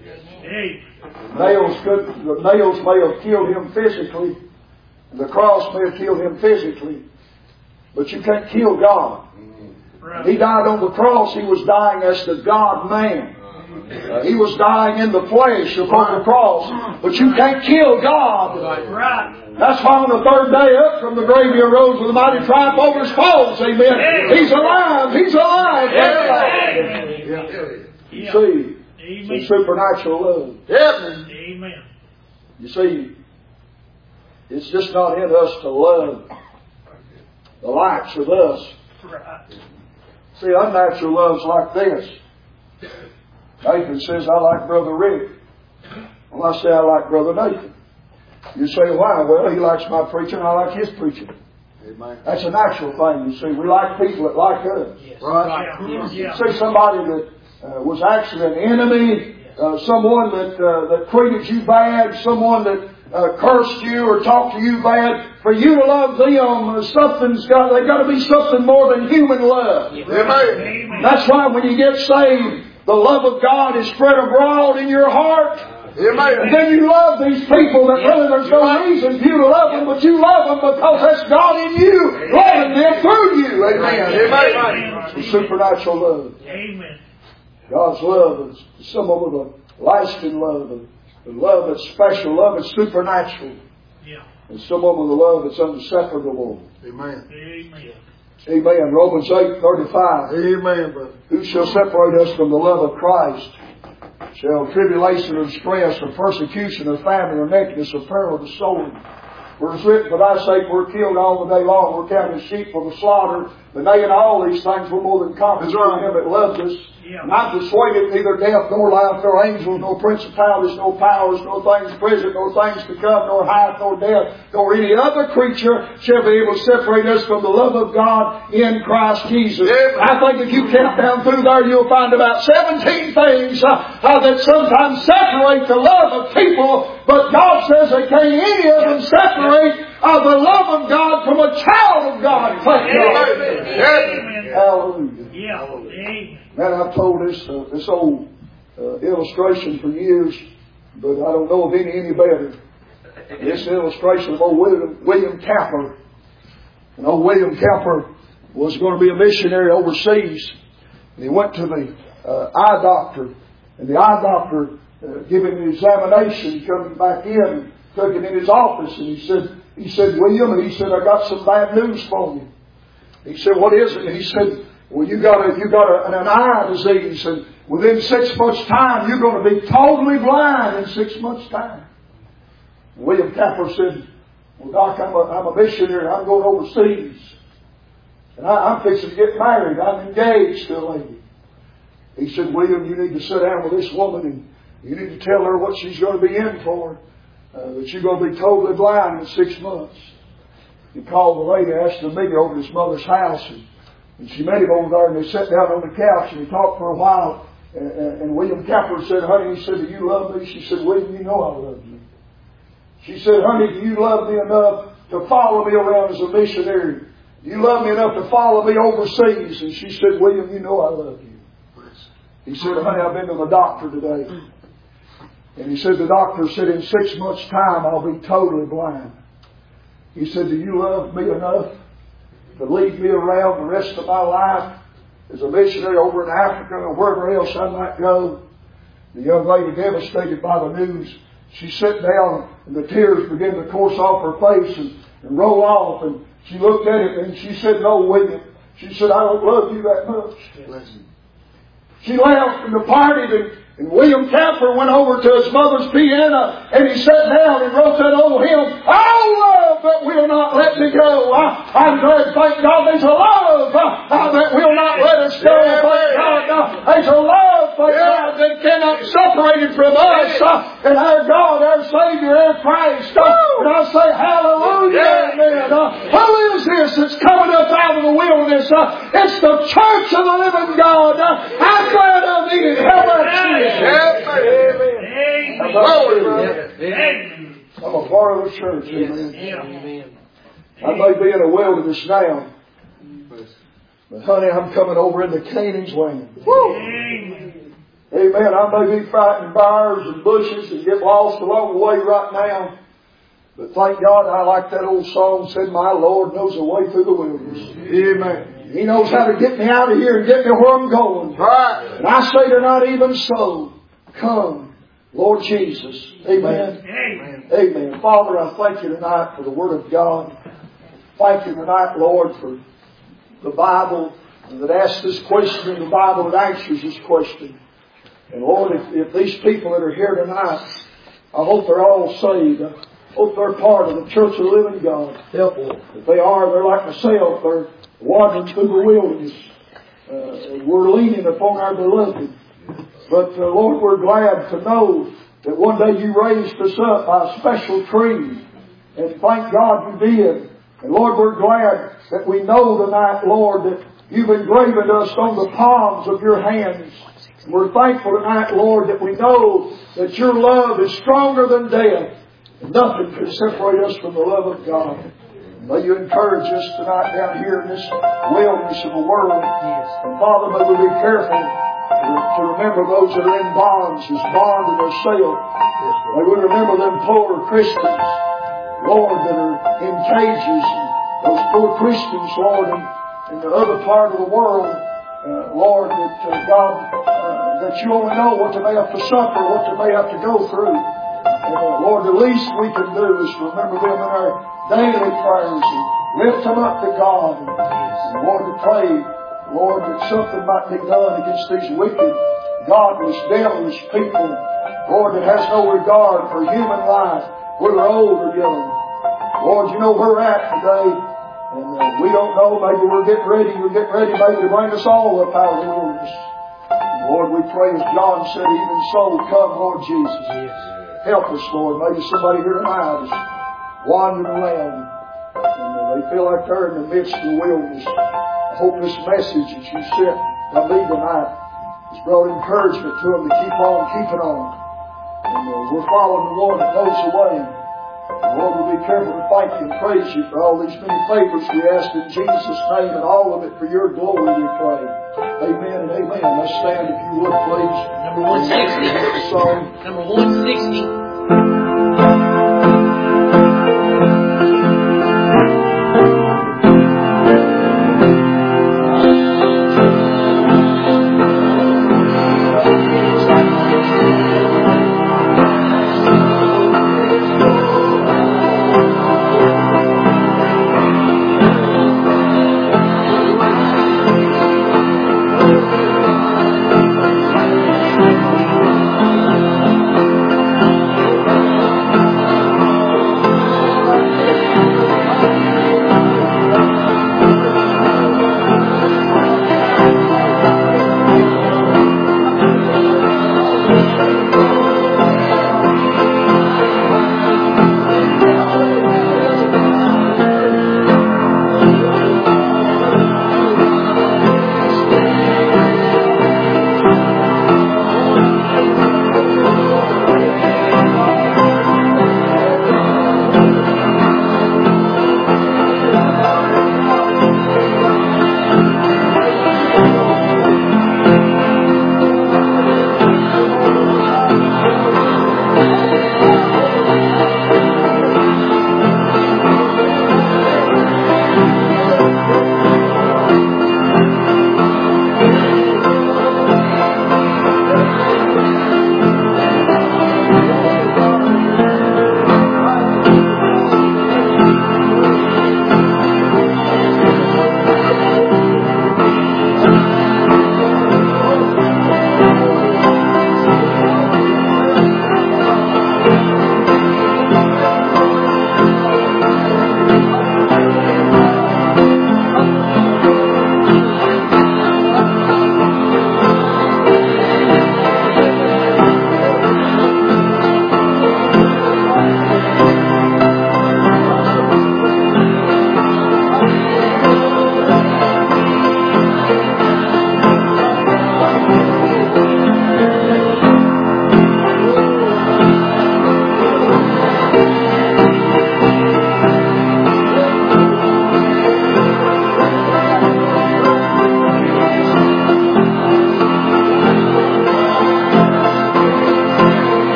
The nails may have killed Him physically. And the cross may have killed Him physically. But you can't kill God. When He died on the cross, He was dying as the God-man. He was dying in the flesh upon the cross. But you can't kill God. That's why on the third day up from the grave He arose with a mighty triumph over His foes. Amen. He's alive. He's alive. You see, it's a supernatural love. Amen. You see, it's just not in us to love the likes of us. See, unnatural love's like this. Nathan says, I like Brother Rick. Well, I say I like Brother Nathan. You say, why? Well, he likes my preaching, I like his preaching. Amen. That's a natural thing, you see. We like people that like us. Yes. Right? Yeah. See somebody that was actually an enemy, someone that treated you bad, someone that cursed you or talked to you bad. For you to love them, they've got to be something more than human love. Yes. Amen. That's why when you get saved, the love of God is spread abroad in your heart. Amen. And then you love these people that really there's no reason for you to love them, but you love them because that's God in you, loving them through you. Amen. Amen. It's supernatural love. Amen. God's love is someone with a lasting love, a love that's special, love that's supernatural. Yeah. And someone with a love that's unseparable. Amen. Amen. Amen. Romans 8:35. Amen, brother. Who shall separate us from the love of Christ? Shall tribulation or distress or persecution or famine or nakedness or peril or sword? For it's written, for thy sake we're killed all the day long. We're counted as sheep for the slaughter. But nay, in all these things we're more than conquerors through Him that loved us. Yeah. Not persuaded neither death nor life nor angels nor principalities nor powers nor things present nor things to come nor height nor depth nor any other creature shall be able to separate us from the love of God in Christ Jesus. I think if you count down through there, you'll find about 17 things that sometimes separate the love of people, but God says that can't any of them separate the love of God from a child of God. Thank God. Amen. Hallelujah. Yeah. Amen. Man, I've told this old illustration for years, but I don't know of any better. This illustration of old William Cowper. And old William Cowper was going to be a missionary overseas. And he went to the eye doctor. And the eye doctor gave him an examination. He come back in, took it in his office, and he said, William, and he said, I got some bad news for you. He said, what is it? And he said, well, you got an eye disease, and within 6 months' time, you're going to be totally blind in 6 months' time. William Cowper said, Well, Doc, I'm a missionary. I'm going overseas. And I'm fixing to get married. I'm engaged to a lady. He said, William, you need to sit down with this woman and you need to tell her what she's going to be in for. That you're going to be totally blind in 6 months. He called the lady, asked her to meet her over at his mother's house. And she met him over there and they sat down on the couch and he talked for a while. And William Capper said, honey, he said, do you love me? She said, William, you know I love you. She said, honey, do you love me enough to follow me around as a missionary? Do you love me enough to follow me overseas? And she said, William, you know I love you. He said, honey, I've been to the doctor today. And he said, the doctor said, in 6 months' time, I'll be totally blind. He said, do you love me enough to lead me around the rest of my life as a missionary over in Africa or wherever else I might go? The young lady, devastated by the news, she sat down and the tears began to course off her face and roll off. And she looked at it and she said, no, William. She said, I don't love you that much. She left and departed, and William Capper went over to his mother's piano and he sat down and wrote that old hymn, "Oh, love that will not let me go." I'm glad, thank God, there's a love that will not let us go. Thank God, there's a love, thank God, that cannot separate it from us and our God, our Savior, our Christ. And I say, hallelujah, amen. Who is this that's coming up out of the wilderness? It's the church of the living God. I'm glad I needed help. Amen. I'm a part of the church. Amen. I may be in a wilderness now, but honey, I'm coming over into Canaan's land. Amen. I may be fighting briars and bushes and get lost along the way right now. But thank God, I like that old song said, my Lord knows the way through the wilderness. Amen. He knows how to get me out of here and get me where I'm going. Right. And I say tonight, even so, come, Lord Jesus. Amen. Amen. Amen. Father, I thank you tonight for the Word of God. Thank you tonight, Lord, for the Bible that asks this question and the Bible that answers this question. And Lord, if these people that are here tonight, I hope they're all saved. I hope they're part of the church of the living God. Help them. If they are, they're like myself. They're wandering through the wilderness. We're leaning upon our beloved. But Lord, we're glad to know that one day you raised us up by a special tree. And thank God you did. And Lord, we're glad that we know tonight, Lord, that you've engraven us on the palms of your hands. We're thankful tonight, Lord, that we know that your love is stronger than death. And nothing can separate us from the love of God. May you encourage us tonight down here in this wilderness of the world. And Father, may we be careful to remember those that are in bonds, as bond in themselves. May we remember them poor Christians, Lord, that are in cages. And those poor Christians, Lord, in the other part of the world, Lord, that God, that you only know what they may have to suffer, what they may have to go through. Lord, the least we can do is remember them in our daily prayers and lift them up to God. And Lord, to pray, Lord, that something might be done against these wicked, godless, devilish people, Lord, that has no regard for human life, whether old or young. Lord, you know where we're at today, and we don't know. Maybe we're getting ready maybe to bring us all up out of the wilderness. And Lord, we pray as John said, even so, come, Lord Jesus. Help us, Lord. Maybe somebody here tonight is wandering around and they feel like they're in the midst of the wilderness. I hope this message that you sent by me tonight has brought encouragement to them to keep on keeping on. And we're following the Lord that knows the way. And Lord, we'll be careful to thank you and praise you for all these many favors we ask in Jesus' name, and all of it for your glory, we pray. Amen and amen. Let's stand if you would, please. Number 160. Number 160.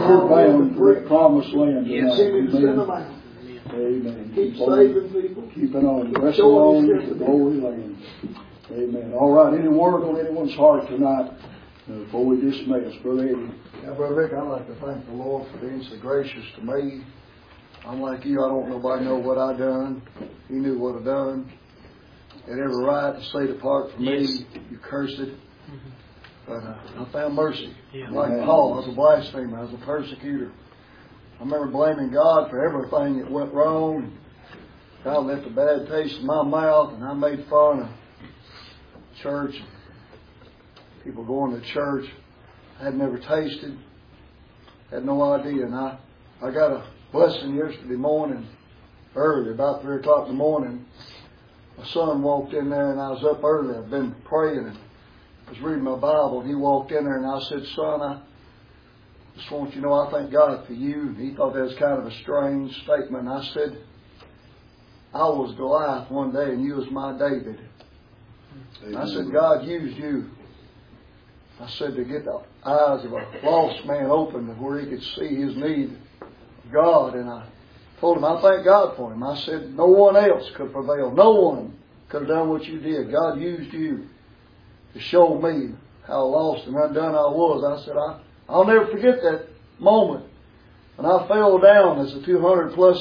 we're bound for the promised land. Yes. Amen. Amen. Keep saving people. Keeping on. Press along to the glory land. Amen. All right. Any word on anyone's heart tonight before we dismiss? Brother Eddie. Yeah, Brother Rick, I'd like to thank the Lord for being so gracious to me. I'm like you. I don't nobody know what I done. He knew what I done. Had every right to say depart from me. You cursed it. But I found mercy. Yeah. Like Paul, I was a blasphemer. I was a persecutor. I remember blaming God for everything that went wrong. God left a bad taste in my mouth, and I made fun of church. People going to church. I had never tasted. Had no idea. And I got a blessing yesterday morning, early, about 3 o'clock in the morning. My son walked in there, and I was up early. I've been praying and was reading my Bible, and he walked in there, and I said, "Son, I just want you to know I thank God for you." And he thought that was kind of a strange statement. And I said, "I was Goliath one day, and you was my David." And I said, "God used you." I said, to get the eyes of a lost man open to where he could see his need of God. And I told him, I thank God for him. I said, no one else could prevail. No one could have done what you did. God used you to show me how lost and undone I was. I said, I'll never forget that moment when I fell down as a 200-plus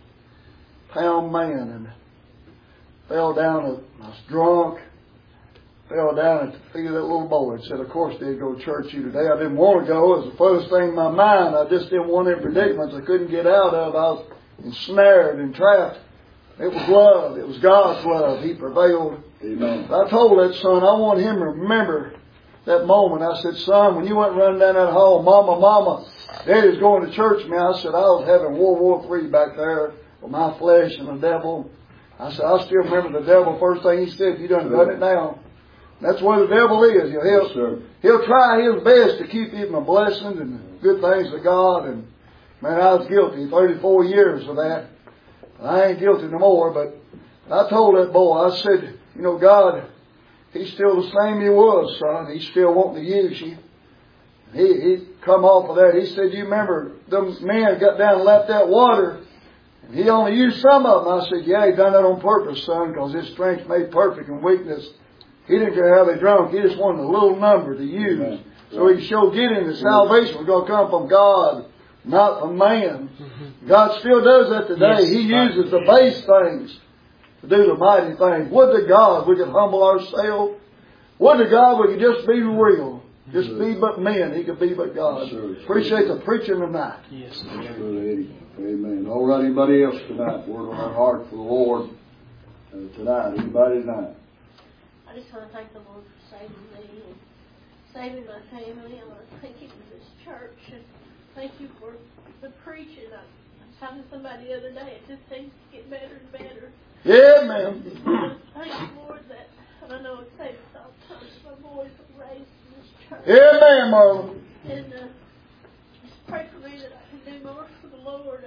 pound man and fell down. I was drunk. Fell down at the feet of that little boy and said, "Of course they'd go to church you today." I didn't want to go. It was the first thing in my mind. I just didn't want any predicaments I couldn't get out of. I was ensnared and trapped. It was love. It was God's love. He prevailed. Amen. I told that son, I want him to remember that moment. I said, "Son, when you went running down that hall, Mama, Daddy's going to church." Man, I said, I was having World War III back there with my flesh and the devil. I said, I still remember the devil. First thing he said, "You done it now." That's where the devil is. He'll try his best to keep you from the blessings and the good things of God. And man, I was guilty 34 years of that. I ain't guilty no more. But I told that boy, I said, you know, God, He's still the same He was, son. He's still wanting to use you. He come off of that. He said, you remember them men got down and left that water, and He only used some of them. I said, yeah, He done that on purpose, son, because His strength made perfect in weakness. He didn't care how they drunk. He just wanted a little number to use. Amen. So He showed Gideon that salvation was going to come from God, not from man. God still does that today. He uses the base things to do the mighty things. Would to God we could humble ourselves. Would to God we could just be real. Just be but men. He could be but God. Appreciate the preaching tonight. Yes. Amen. All right, anybody else tonight? Word on our heart for the Lord tonight. Anybody tonight? I just want to thank the Lord for saving me and saving my family. I want to thank you for this church and thank you for the preaching. I was talking to somebody the other day. It just seems to get better and better. Yeah, ma'am. Thank you, Lord, that, and I know it's safe all the time, my boys were raised in this church. Yeah, ma'am, Marlon. And just pray for me that I can do more for the Lord.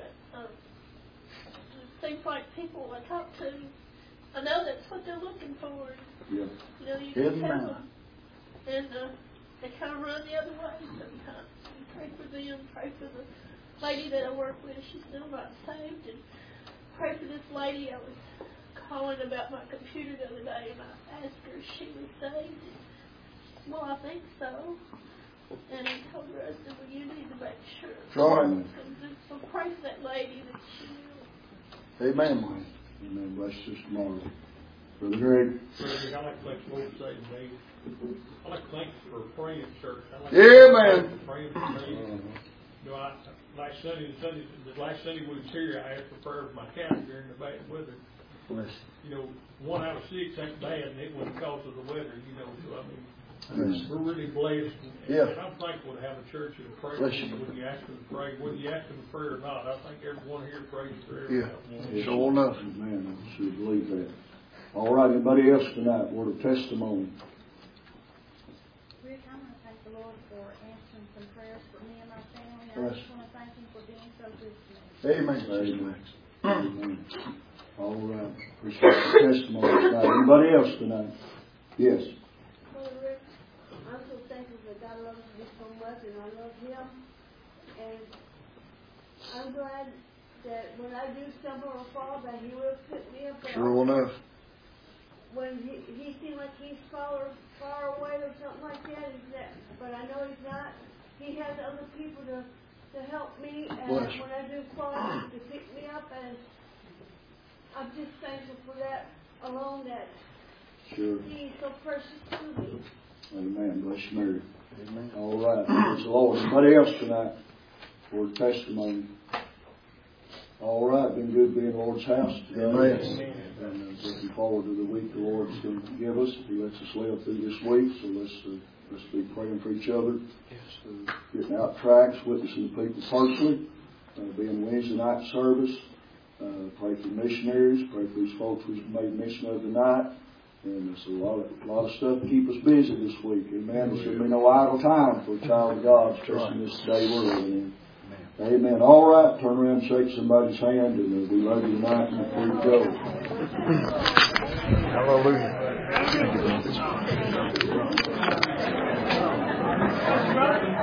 It seems like people I talk to, I know that's what they're looking for. Yeah. You know, you can tell them. And they kind of run the other way sometimes. And pray for them. Pray for the lady that I work with. She's still not saved. And pray for this lady. I was calling about my computer the other day, and I asked her if she was saved. Well, I think so. And I told her, I said, well, you need to make sure. Right. So pray for that lady that she will. Amen. Amen. Bless you tomorrow. Brother Greg. I'd like to thank the Lord for saving me. I'd like to thank you for praying at church. Yeah, man. Praying for me. You know, last Sunday we was here, I asked for prayer for my cat during the bad weather. Bless. You know, 1 out of 6 ain't bad, and it wasn't because of the weather, you know. So, I mean, we're really blessed. And I'm thankful to have a church and pray for you when you ask them to pray. Whether you ask them to pray or not, I think everyone here prays for everyone. Yeah, sure enough. Amen. I should believe that. All right, anybody else tonight? Word of testimony. Rick, I want to thank the Lord for answering some prayers for me and my family. I just want to thank Him for being so good to me. Amen. Amen. All right. Appreciate the testimony tonight. Anybody else tonight? Yes. Well, Rick, I'm so thankful that God loves me so much, and I love Him. And I'm glad that when I do stumble or fall, that He will pick me up. Sure enough. When he seemed like he's far away or something like that, but I know He's not. He has other people to help me, and when I do fall, to pick me up, and I'm just thankful for that alone, that He's so precious to me. Amen. Bless you, Mary. Amen. All right. Praise the Lord. Somebody else tonight for testimony. All right. Been good being in the Lord's house today. Amen. And looking forward to the week the Lord's going to give us. He lets us live through this week, so let's be praying for each other. Getting out tracts, witnessing to people personally, being Wednesday night service. Pray for missionaries. Pray for these folks who's made mention of tonight. And there's a lot of stuff to keep us busy this week. Amen. There should be no idle time for a child of God, especially in this day we're living in. Amen. All right. Turn around and shake somebody's hand, and we love you tonight and before you go. Hallelujah.